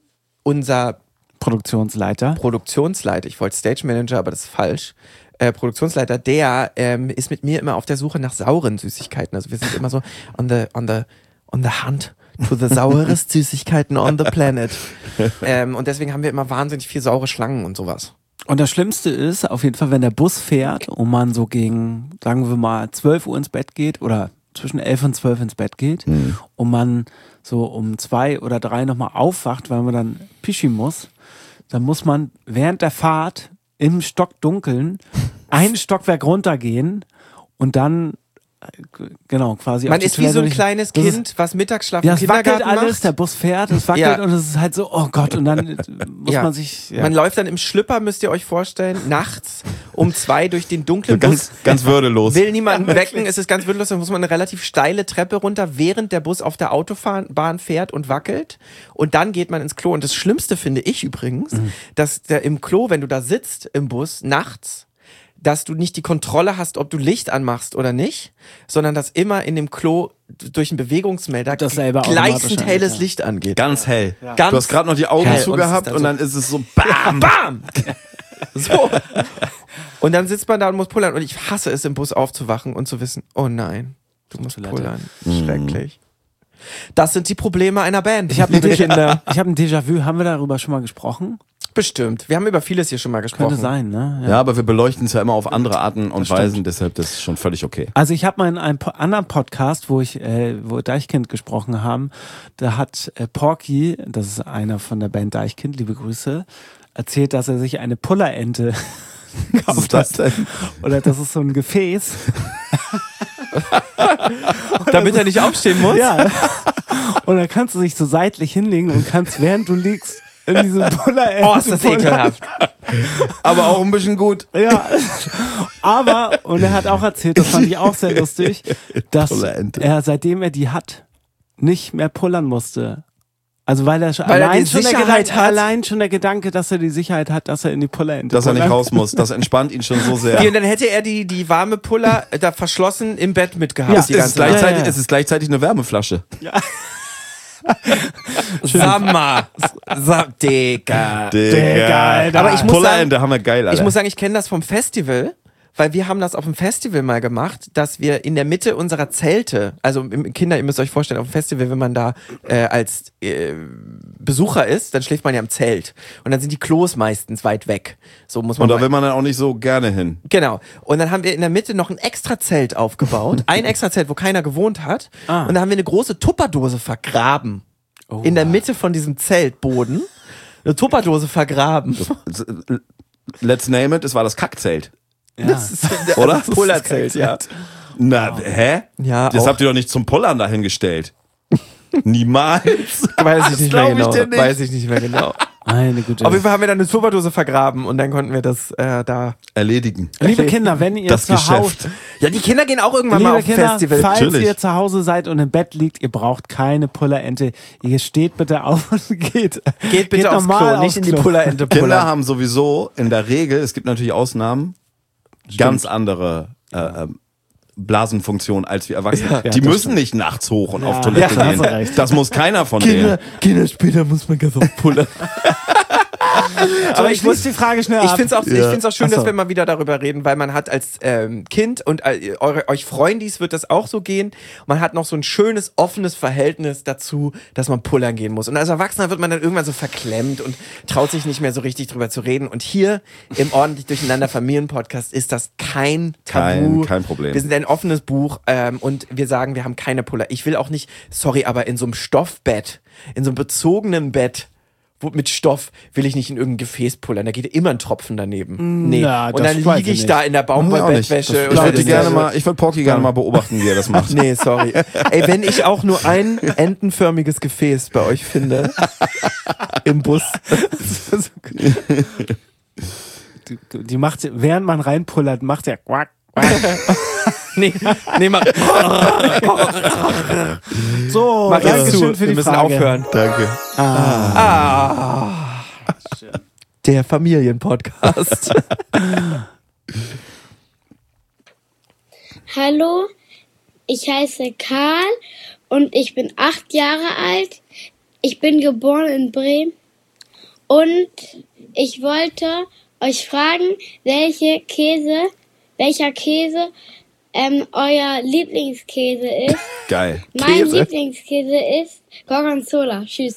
unser Produktionsleiter. Produktionsleiter, ich wollte Stage Manager, aber das ist falsch. Äh, Produktionsleiter, der ähm, ist mit mir immer auf der Suche nach sauren Süßigkeiten. Also wir sind immer so on the on the on the hunt to the saurest Süßigkeiten on the planet. ähm, und deswegen haben wir immer wahnsinnig viel saure Schlangen und sowas. Und das Schlimmste ist auf jeden Fall, wenn der Bus fährt und man so gegen, sagen wir mal, zwölf Uhr ins Bett geht oder zwischen elf und zwölf ins Bett geht und man so um zwei oder drei nochmal aufwacht, weil man dann pischi muss, dann muss man während der Fahrt im Stockdunkeln ein Stockwerk runtergehen und dann äh, genau quasi Man auf die ist wie so ein Toilette. kleines Das ist- Kind, was Mittagsschlaf Ja, im es wackelt Kindergarten alles, macht. der Bus fährt, es wackelt Ja. und es ist halt so, oh Gott, und dann äh, muss Ja. man sich... Ja. Man läuft dann im Schlüpper, müsst ihr euch vorstellen, nachts um zwei durch den So dunklen ganz, Bus. ganz würdelos. Will niemanden wecken, es ist ganz würdelos, dann muss man eine relativ steile Treppe runter, während der Bus auf der Autobahn fährt und wackelt. Und dann geht man ins Klo. Und das Schlimmste finde ich übrigens, Mhm. dass der im Klo, wenn du da sitzt im Bus nachts, dass du nicht die Kontrolle hast, ob du Licht anmachst oder nicht, sondern dass immer in dem Klo durch einen Bewegungsmelder Das selber automatisch gleißend angeht, helles ja. Licht angeht. Ganz hell. Ganz Du hast gerade noch die Augen hell. zugehabt Und und, es ist dann dann ist es so bam. Bam! So. Und dann sitzt man da und muss pullern. Und ich hasse es, im Bus aufzuwachen und zu wissen, oh nein, du musst pullern. Schrecklich. Das sind die Probleme einer Band. Ich habe ein, liebe Déjà- Kinder. ich hab ein Déjà-vu, haben wir darüber schon mal gesprochen? Bestimmt. Wir haben über vieles hier schon mal gesprochen. Könnte sein, ne? Ja, aber wir beleuchten es ja immer auf andere Arten und Das stimmt. Weisen, deshalb das ist schon völlig okay. Also ich habe mal in einem po- anderen Podcast, wo ich, äh, wo Deichkind gesprochen haben, da hat äh, Porky, das ist einer von der Band Deichkind, liebe Grüße, erzählt, dass er sich eine Pullerente Was ist das denn? oder das ist so ein Gefäß. Damit er nicht aufstehen muss? Ja. Und da kannst du dich so seitlich hinlegen und kannst, während du liegst, in diese Pullerente. Oh, ist das pullern. ekelhaft. Aber auch ein bisschen gut. Ja, aber, und er hat auch erzählt, das fand ich auch sehr lustig, dass Puller-Ente. er, seitdem er die hat, nicht mehr pullern musste. Also weil er schon, Weil er allein, die schon der Sicherheit Gedanke, hat. allein schon der Gedanke, dass er die Sicherheit hat, dass er in die Puller-Ente Dass er nicht pullern- raus muss. Das entspannt ihn schon so sehr. Und dann hätte er die, die warme Puller da verschlossen im Bett mitgehabt. Ja, die Es ist, ganze gleichzeitig, Ja, ja. es ist gleichzeitig eine Wärmeflasche. Sammer. Sa Digga. Digga, Alter. Aber ich muss Pullerente haben wir geil, Alter. Ich muss sagen, ich kenne das vom Festival, weil wir haben das auf dem Festival mal gemacht, dass wir in der Mitte unserer Zelte, also im- Kinder, ihr müsst euch vorstellen, auf dem Festival, wenn man da äh, als äh, Besucher ist, dann schläft man ja im Zelt. Und dann sind die Klos meistens weit weg. So muss man Und da mal- will man dann auch nicht so gerne hin. Genau. Und dann haben wir in der Mitte noch ein extra Zelt aufgebaut. Ein extra Zelt, wo keiner gewohnt hat. Ah. Und da haben wir eine große Tupperdose vergraben. In der Mitte von diesem Zeltboden. Eine Tupperdose vergraben. Let's name it, es war das Kackzelt. Das ist der Oder? das Pullerzelt, ja. Na, hä? Ja, Das auch. habt ihr doch nicht zum Pullern dahingestellt. Niemals. Weiß ich Das nicht mehr glaub ich genau. dir nicht. Weiß ich nicht mehr genau. Meine Güte. Auf jeden Fall haben wir dann eine Tupperdose vergraben und dann konnten wir das äh, da. Erledigen. Liebe Kinder, wenn ihr Das zu Geschäft. Hause, Ja, die Kinder gehen auch irgendwann mal liebe auf Kinder, Festival. falls Natürlich. ihr zu Hause seid und im Bett liegt, ihr braucht keine Pullerente. Ihr steht bitte auf und geht. Geht bitte aufs normal Klo, nicht in die Klo. Pullerente Kinder pullern. haben sowieso in der Regel, es gibt natürlich Ausnahmen, ganz andere äh, ähm, Blasenfunktion als wir Erwachsene. Ja, die das müssen stimmt. nicht nachts hoch und Ja, auf Toilette ja, gehen. hast du recht. Das muss keiner von denen. Kinder, später muss man ganz auf pullern. Aber ich muss die Frage schnell Ich ab. finde es auch, ich find's auch schön, Ach so. dass wir mal wieder darüber reden, weil man hat als ähm, Kind und äh, eure, euch Freundis wird das auch so gehen. Man hat noch so ein schönes, offenes Verhältnis dazu, dass man pullern gehen muss. Und als Erwachsener wird man dann irgendwann so verklemmt und traut sich nicht mehr so richtig drüber zu reden. Und hier im ordentlich durcheinander Familien-Podcast ist das kein Tabu. Kein- kein Problem. Wir sind ein offenes Buch ähm, und wir sagen, wir haben keine Puller. Ich will auch nicht, sorry, aber in so einem Stoffbett, in so einem bezogenen Bett, wo, mit Stoff will ich nicht in irgendein Gefäß pullern. Da geht immer ein Tropfen daneben. Nee. Na, und das dann weiß liege ich ich nicht. da in der Ich auch nicht. Baumwollbettwäsche. Ich und würde dann- gerne mal, ich würde Porky gerne mal beobachten, wie er das macht. Nee, sorry. Ey, wenn ich auch nur ein entenförmiges Gefäß bei euch finde, im Bus. Die, die macht, während man reinpullert, macht er quack, quack. Nee, nee, mach, So, mach jetzt danke zu. schön für Wir die müssen Frage. aufhören. Danke. Ah. Der Familienpodcast. Hallo, ich heiße Karl und ich bin acht Jahre alt. Ich bin geboren in Bremen und ich wollte euch fragen, welche Käse, welcher Käse ähm, euer Lieblingskäse ist. Geil. Mein Käse? Lieblingskäse ist Gorgonzola. Tschüss.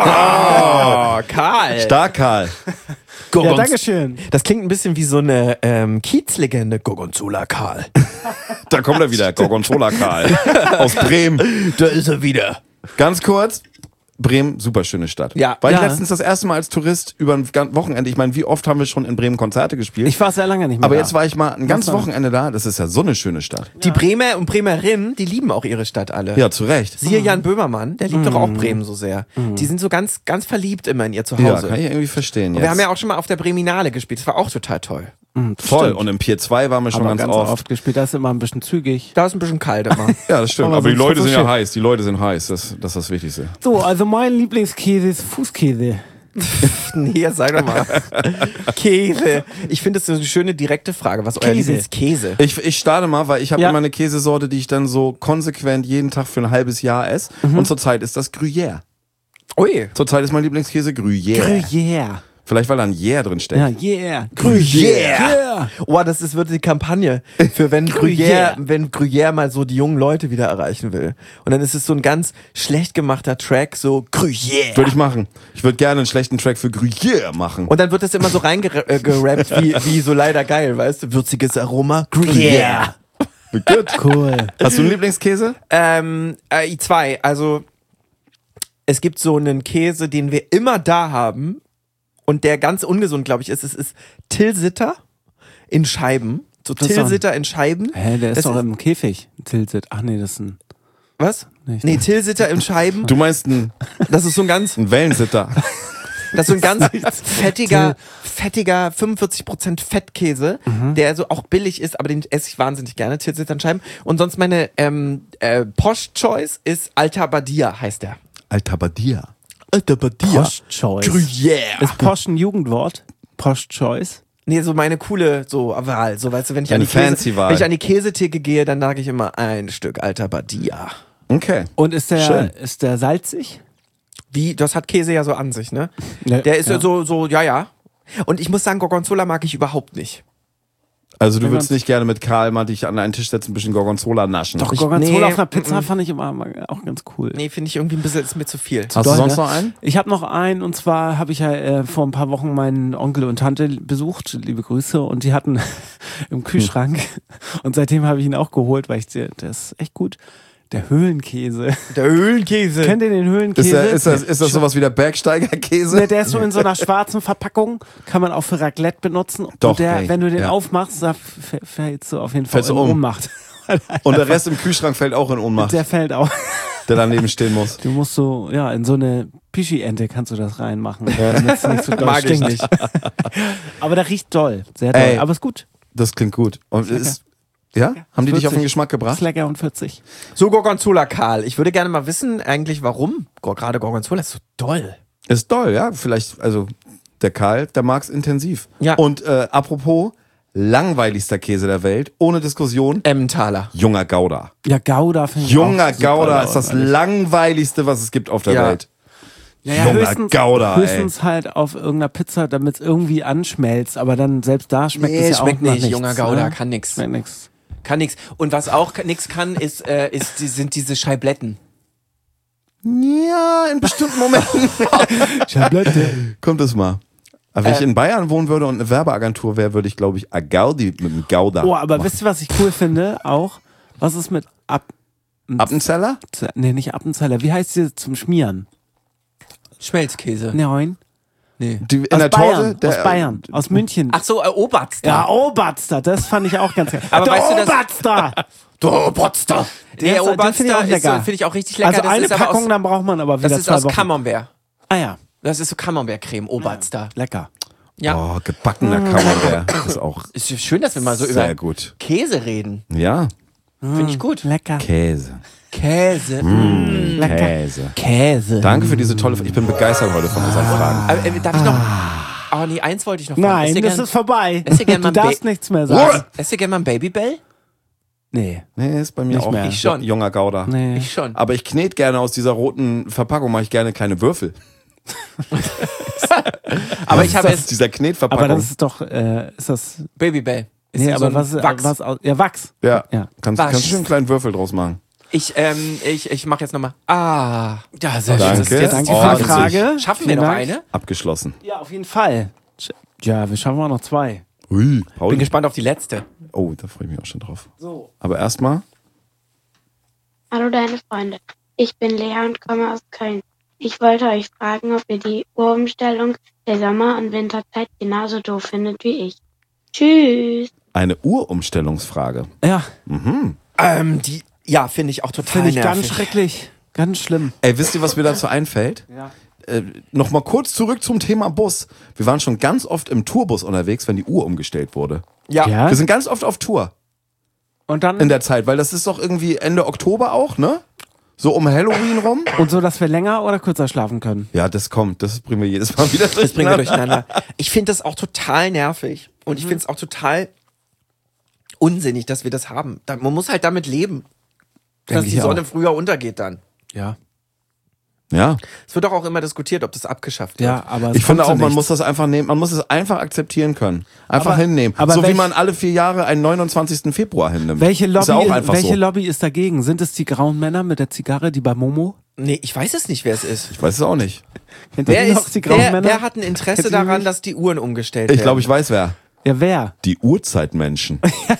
Wow, Karl. Stark, Karl. Ja, danke schön. Das klingt ein bisschen wie so eine ähm, Kiezlegende. Gorgonzola Karl. Da kommt er wieder, Gorgonzola Karl. Aus Bremen. Da ist er wieder. Ganz kurz. Bremen, super schöne Stadt. Ja. War ich Ja. letztens das erste Mal als Tourist über ein gan- Wochenende. Ich meine, wie oft haben wir schon in Bremen Konzerte gespielt? Ich war sehr lange nicht mehr Aber da. jetzt war ich mal ein ganzes war- Wochenende da. Das ist ja so eine schöne Stadt. Die Bremer und Bremerinnen, die lieben auch ihre Stadt alle. Ja, zu Recht. Siehe Jan Böhmermann, der liebt doch auch Bremen so sehr. Die sind so ganz, ganz verliebt immer in ihr Zuhause. Ja, kann ich irgendwie verstehen. Und Jetzt. wir haben ja auch schon mal auf der Breminale gespielt. Das war auch total toll. voll. Stimmt. Und im Pier zwei waren wir schon aber ganz, ganz oft. oft. gespielt. Das ist immer ein bisschen zügig. Da ist ein bisschen kalt immer. Ja, das stimmt. Aber Aber, die sonst Leute ist sind das ja schön. heiß. Die Leute sind heiß. Das, das ist das Wichtigste. So, also mein Lieblingskäse ist Fußkäse. Nee, sag doch mal. Käse. Ich finde das so eine schöne direkte Frage. Was euer Käse. Lieblingskäse? Ich, ich starte mal, weil ich habe Ja. immer eine Käsesorte, die ich dann so konsequent jeden Tag für ein halbes Jahr esse. Und zurzeit ist das Gruyère. Ui. Zurzeit ist mein Lieblingskäse Gruyère. Gruyère. Vielleicht, weil da ein Yeah drin steckt. Ja, yeah. Gruyère. Yeah. Oh, das ist, wird die Kampagne für wenn Gruyère, wenn Gruyère mal so die jungen Leute wieder erreichen will. Und dann ist es so ein ganz schlecht gemachter Track, so Gruyère. Würde ich machen. Ich würde gerne einen schlechten Track für Gruyère machen. Und dann wird das immer so reingerappt wie, wie so leider geil, weißt du? Würziges Aroma. Gruyère. Gut. Cool. Hast du einen Lieblingskäse? Ähm, äh, zwei. Also, es gibt so einen Käse, den wir immer da haben und der ganz ungesund, glaube ich, ist. Es ist Tilsiter in Scheiben. So Das ist doch ein- Tilsiter in Scheiben. Hä, der ist Das doch im Käfig. Tilsit. Ach nee, das ist ein... Was? Nee, ich Nee, dachte- Tilsiter in Scheiben. Du meinst einen, Das ist so ein ganz... einen Wellensitter. Das ist so ein ganz fettiger, fettiger fünfundvierzig Prozent Fettkäse, mhm. der so auch billig ist, aber den esse ich wahnsinnig gerne, Zitziternscheiben. Und sonst meine ähm, äh, Posh-Choice ist Alta Badia, heißt der. Alta Badia. Alta Badia. Posh-Choice. Gruyère. Ist Posh ein Jugendwort? Posh-Choice? Nee, so meine coole so Wahl. So, weißt du, wenn ich, Eine an die, Käse, fancy Wahl. wenn ich an die Käsetheke gehe, dann sage ich immer ein Stück Alta Badia. Okay. Und ist der, Schön. ist der salzig? Wie, das hat Käse ja so an sich, ne? Ne, Der ist ja. so, so, ja, ja. Und ich muss sagen, Gorgonzola mag ich überhaupt nicht. Also du Wenn würdest man- nicht gerne mit Karl mal dich an einen Tisch setzen, ein bisschen Gorgonzola naschen. Doch, Ich- Gorgonzola nee, auf einer Pizza mm, fand ich immer auch ganz cool. Nee, finde ich irgendwie ein bisschen, ist mir zu viel. Hast du doll, sonst ne? noch einen? Ich habe noch einen, und zwar habe ich ja äh, vor ein paar Wochen meinen Onkel und Tante besucht, liebe Grüße, und die hatten im Kühlschrank, und seitdem habe ich ihn auch geholt, weil ich, der, der ist echt gut, der Höhlenkäse. Der Höhlenkäse. Kennt ihr den Höhlenkäse? Ist, der, ist, das, ist das sowas wie der Bergsteigerkäse? Ne, der ist so in so einer schwarzen Verpackung, kann man auch für Raclette benutzen. Doch, und der, ey, wenn du den ja. aufmachst, da f- fällst du auf jeden Fall Fällst du in um. Ohnmacht. Und der Rest im Kühlschrank fällt auch in Ohnmacht, Der fällt auch. der daneben stehen muss. Du musst so, ja, in so eine Pischi-Ente kannst du das reinmachen. Damit's nicht so doll Mag ich stinkt. nicht. Aber der riecht doll, sehr doll. Ey. Aber ist gut. Das klingt gut. Und lecker. ist, ja? Haben die dich auf den vierzig. Geschmack Ist gebracht? lecker und vierzig. So Gorgonzola, Karl. Ich würde gerne mal wissen, eigentlich warum. Gor- Gerade Gorgonzola ist so doll. Ist toll, ja. Vielleicht, also der Karl, der mag's intensiv. Ja. Und äh, apropos, langweiligster Käse der Welt, ohne Diskussion, Emmentaler. junger Gouda. Ja, Gouda finde ich Junger auch super Gouda ist das langweilig. langweiligste, was es gibt auf der Ja. Welt. Ja, ja, Junger höchstens, Gouda, ey. höchstens halt auf irgendeiner Pizza, damit es irgendwie anschmelzt. Aber dann selbst da schmeckt es ja auch schmeckt nach nicht. nichts. Junger Gouda ne? kann nix. Schmeckt nix. Kann nix. Und was auch nix kann, ist, äh, ist, die, sind diese Scheibletten. Ja, in bestimmten Momenten kommt es mal. Aber wenn ich Äh. in Bayern wohnen würde und eine Werbeagentur wäre, würde ich, glaube ich, Agaudi mit einem Gouda Oh, aber machen. wisst ihr, was ich cool finde? Auch, was ist mit Ab... Appenzeller? Nee, nicht Appenzeller. Wie heißt sie zum Schmieren? Schmelzkäse. Nein. Nee. Die, in Aus der Bayern, Torte? Der, aus Bayern, aus München. Ach so, äh, Oberster. Ja, Oberster, das fand ich auch ganz geil. Aber Der weißt du, das- Oberster! Der Oberster. Der Den Oberster finde ich auch ist, lecker. so- finde ich auch richtig lecker. Also das eine ist aber Packung, aus, dann braucht man aber wieder das ist zwei aus Wochen. Camembert. Ah ja, Das ist so Camembert-Creme, Oberster. lecker. Ja. Oh, gebackener Camembert. Das ist auch Ist schön, dass wir mal so sehr über gut. Käse reden. Ja, Finde ich gut. Lecker. Käse. Käse. Lecker. Käse. Käse. Danke für diese tolle... Ich bin begeistert heute von unseren Fragen. Aber, äh, darf ich noch... Oh nee, eins wollte ich noch fragen. Nein, Esst ihr das gern- ist vorbei. Esst ihr gern mal Du ein darfst Ba- nichts mehr sagen. Esst ihr gerne mal ein Babybell? Nee. Nee, ist bei mir Nicht auch mehr. Ich schon. junger Gouda. Nee. Ich schon. Aber ich knete gerne aus dieser roten Verpackung, mache ich gerne kleine Würfel. Aber ich habe aus jetzt dieser Knetverpackung. Aber das ist doch, äh, ist das... Babybell. Ist Nee, so aber ein was ist... Wachs. Was, aus- ja, Wachs. ja, Ja. kannst, Wachs. kannst du schon einen kleinen Würfel draus machen. Ich, ähm, ich, ich mache jetzt nochmal. Ah. Ja, sehr Danke. Das ist jetzt Danke Oh, für die das ist- Frage. Schaffen wir Vielen noch Dank. eine? Abgeschlossen. Ja, auf jeden Fall. Ja, wir schaffen auch noch zwei. Ui, Paul. Bin gespannt auf die letzte. Oh, da freue ich mich auch schon drauf. So. Aber erstmal, Hallo deine Freunde, ich bin Lea und komme aus Köln. Ich wollte euch fragen, ob ihr die Uhrumstellung der Sommer- und Winterzeit genauso doof findet wie ich. Tschüss! eine Uhrumstellungsfrage. Ja, Ähm, die, ja, finde ich auch total finde ich nervig. ganz schrecklich. Ganz schlimm. Ey, wisst ihr, was mir dazu einfällt? Ja. Äh, Nochmal kurz zurück zum Thema Bus. Wir waren schon ganz oft im Tourbus unterwegs, wenn die Uhr umgestellt wurde. Ja. Ja? Wir sind ganz oft auf Tour Und dann... in der Zeit, weil das ist doch irgendwie Ende Oktober auch, ne? So um Halloween rum. Und so, dass wir länger oder kürzer schlafen können. Ja, das kommt. Das bringen wir jedes Mal wieder Das bringen wir durcheinander. Ich finde das auch total nervig. Und ich finde es auch total unsinnig, dass wir das haben. Da- Man muss halt damit leben, dass Denk die ich Sonne auch. früher untergeht dann. Ja. Ja. Es wird doch auch immer diskutiert, ob das abgeschafft wird. Ja, aber es Ich finde kommt auch, zu man nichts. muss das einfach nehmen, man muss es einfach akzeptieren können. Einfach Aber- hinnehmen. aber so wie welch- man alle vier Jahre einen neunundzwanzigsten Februar hinnimmt. Welche Ist Lobby, ja auch einfach welche so. Lobby ist dagegen? Sind es die grauen Männer mit der Zigarre, die bei Momo? Nee, ich weiß es nicht, wer es ist. Ich weiß es auch nicht. Kennt ihr Wer, die noch, ist die grauen wer, Männer? wer hat ein Interesse Kennt ihr die daran, nicht? dass die Uhren umgestellt Ich werden? glaube, ich weiß wer. Ja, wer? Die Urzeitmenschen.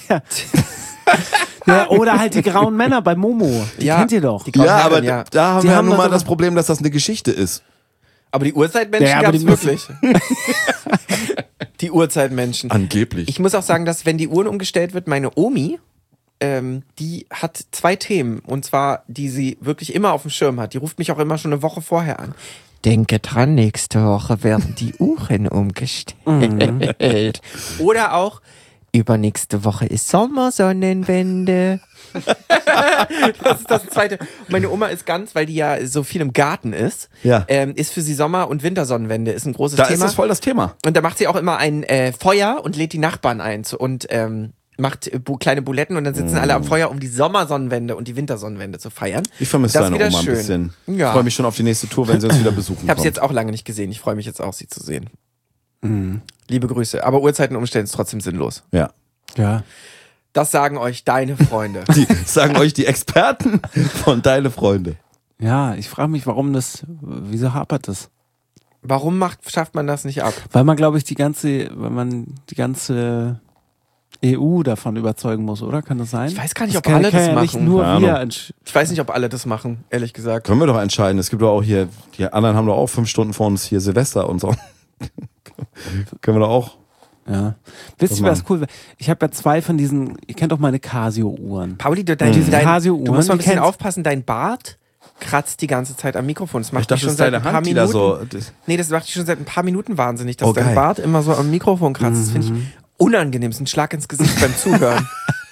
Ja, oder halt die grauen Männer bei Momo. Die Ja, kennt ihr doch. die grauen Ja, Herren, aber ja. da haben Die wir haben nun mal doch- das Problem, dass das eine Geschichte ist. Aber die Urzeitmenschen Ja, aber gab es die müssen- wirklich. Die Urzeitmenschen. Angeblich. Ich muss auch sagen, dass wenn die Uhren umgestellt wird, meine Omi, ähm, die hat zwei Themen. Und zwar, die sie wirklich immer auf dem Schirm hat. Die ruft mich auch immer schon eine Woche vorher an. Denke dran, nächste Woche werden die Uhren umgestellt. Oder auch, übernächste Woche ist Sommersonnenwende. Das ist das Zweite. Meine Oma ist ganz, weil die ja so viel im Garten ist, Ja. ähm, ist für sie Sommer- und Wintersonnenwende, ist ein großes Da Thema. ist das voll das Thema. Und da macht sie auch immer ein äh, Feuer und lädt die Nachbarn ein zu, und ähm, macht äh, bu kleine Buletten und dann sitzen alle am Feuer, um die Sommersonnenwende und die Wintersonnenwende zu feiern. Ich vermisse Das ist deine wieder Oma ein schön. bisschen. Ja. Ich freue mich schon auf die nächste Tour, wenn sie uns wieder besuchen Ich habe sie kommt. jetzt auch lange nicht gesehen. Ich freue mich jetzt auch, sie zu sehen. Mhm. Liebe Grüße. Aber Uhrzeiten umstellen ist trotzdem sinnlos. Ja. Ja. Das sagen euch deine Freunde. Die sagen euch die Experten von Deine Freunde. Ja, ich frage mich, warum das, wieso hapert das? Warum macht, schafft man das nicht ab? Weil man, glaube ich, die ganze, weil man die ganze E U davon überzeugen muss, oder? Kann das sein? Ich weiß gar nicht, das ob kann, alle kann das ja machen. nicht nur Keine wir. Ahnung. entsch- Ich weiß nicht, ob alle das machen, ehrlich gesagt. Können wir doch entscheiden. Es gibt doch auch hier, die anderen haben doch auch fünf Stunden vor uns hier Silvester und so. Können wir doch auch. Ja. Wisst ihr, was cool wäre? Ich habe ja zwei von diesen, ihr kennt doch meine Casio-Uhren. Pauli, du, dein, Diese dein, Casio-Uhren, du musst mal ein die bisschen kennst- aufpassen, dein Bart kratzt die ganze Zeit am Mikrofon. Das macht Ich dachte, mich schon das ist seit deine ein paar Hand, die da Minuten. so. Das, Nee, das macht dich schon seit ein paar Minuten wahnsinnig, dass Oh, dein geil. Bart immer so am Mikrofon kratzt. Das finde ich unangenehm. Das ist ein Schlag ins Gesicht beim Zuhören.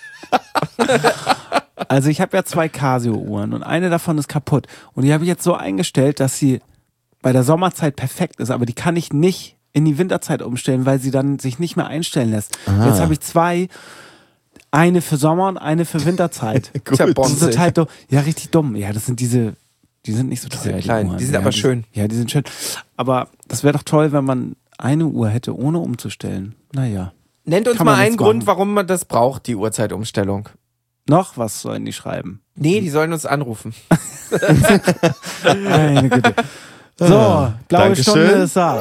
Also ich habe ja zwei Casio-Uhren und eine davon ist kaputt. Und die habe ich jetzt so eingestellt, dass sie bei der Sommerzeit perfekt ist, aber die kann ich nicht in die Winterzeit umstellen, weil sie dann sich nicht mehr einstellen lässt. Jetzt habe ich zwei, eine für Sommer und eine für Winterzeit. Ist ja Das ist bonzig. total dumm. Ja, richtig dumm. Ja, das sind diese, die sind nicht so teuer. sind klein. Uhren. Die sind ja, aber schön. Ja, die sind schön. Aber das wäre doch toll, wenn man eine Uhr hätte, ohne umzustellen. Naja. Nennt uns Kann mal man einen nichts Grund, machen. warum man das braucht, die Uhrzeitumstellung. Noch was sollen die schreiben? Nee, die sollen uns anrufen. Meine Güte. So, blaue Dankeschön. Stunde ist da.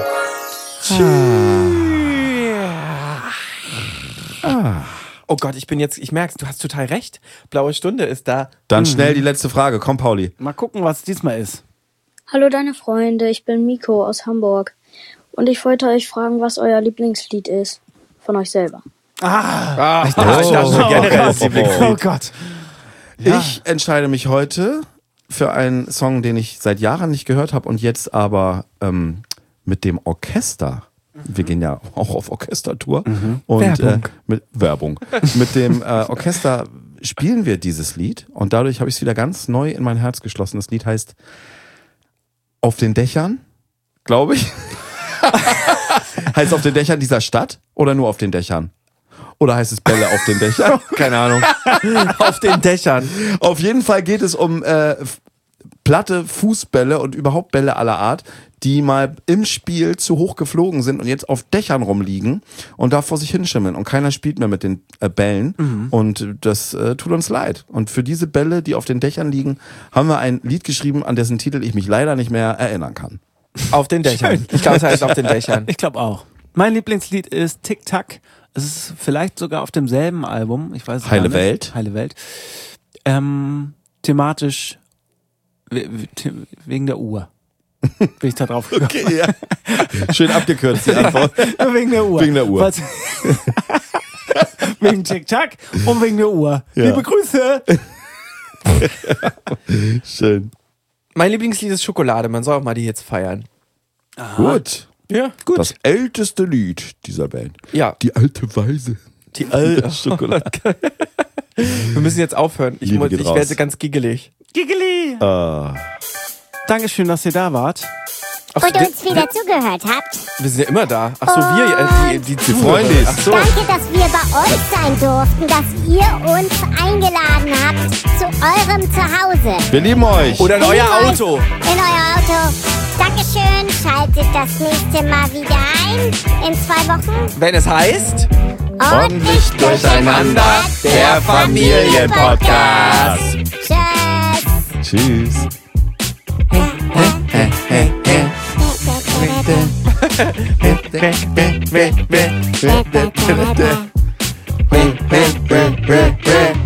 Oh Gott, ich bin jetzt, ich merk's, du hast total recht. Blaue Stunde ist da. dann schnell die letzte Frage. Komm, Pauli. Mal gucken, was diesmal ist. Hallo deine Freunde, ich bin Miko aus Hamburg und ich wollte euch fragen, was euer Lieblingslied ist von euch selber. Ah, ich dachte- dachte, ich dachte generell das Oh Gott. Ja. Ich entscheide mich heute für einen Song, den ich seit Jahren nicht gehört habe und jetzt aber ähm, mit dem Orchester. Wir gehen ja auch auf Orchestertour. Und Werbung. Äh, mit Werbung. Mit dem äh, Orchester spielen wir dieses Lied und dadurch habe ich es wieder ganz neu in mein Herz geschlossen. Das Lied heißt Auf den Dächern, glaube ich. Heißt auf den Dächern dieser Stadt oder nur auf den Dächern? Oder heißt es Bälle auf den Dächern? Keine Ahnung. auf den Dächern. Auf jeden Fall geht es um äh, f- platte Fußbälle und überhaupt Bälle aller Art, die mal im Spiel zu hoch geflogen sind und jetzt auf Dächern rumliegen und da vor sich hinschimmeln und keiner spielt mehr mit den äh, Bällen und das äh, tut uns leid. Und für diese Bälle, die auf den Dächern liegen, haben wir ein Lied geschrieben, an dessen Titel ich mich leider nicht mehr erinnern kann. Auf den Dächern. Ich glaube, es heißt auf den Dächern. Ich glaube auch. Mein Lieblingslied ist Tic Tac. Es ist vielleicht sogar auf demselben Album. Ich weiß es Heile gar nicht. Welt. Heile Welt. Ähm, thematisch we- we- the- wegen der Uhr. Bin ich da drauf gekommen. Okay, ja. Schön abgekürzt die Antwort. Wegen der Uhr. Wegen der Uhr. Was- wegen Tic Tac und wegen der Uhr. Ja. Liebe Grüße. Schön. Mein Lieblingslied ist Schokolade. Man soll auch mal die jetzt feiern. Gut. Ja, gut. Das älteste Lied dieser Band. Ja. Die alte Weise. Die alte Schokolade. Wir müssen jetzt aufhören. Ich, Liebe muss, geht ich raus. werde ganz giggelig. Giggeli. Ah. Dankeschön, dass ihr da wart. Ach so, Und uns wieder zugehört habt. wir sind ja immer da. Ach so, wir, äh, die, die, die Freundis. Ach so. Danke, dass wir bei euch sein durften, dass ihr uns eingeladen habt zu eurem Zuhause. Wir lieben euch. Oder in Wir euer lieben Auto. Euch in euer Auto. Dankeschön. Schaltet das nächste Mal wieder ein. In zwei Wochen. Wenn es heißt... Ordentlich durcheinander, der Familienpodcast. Tschüss. Tschüss. Tschüss.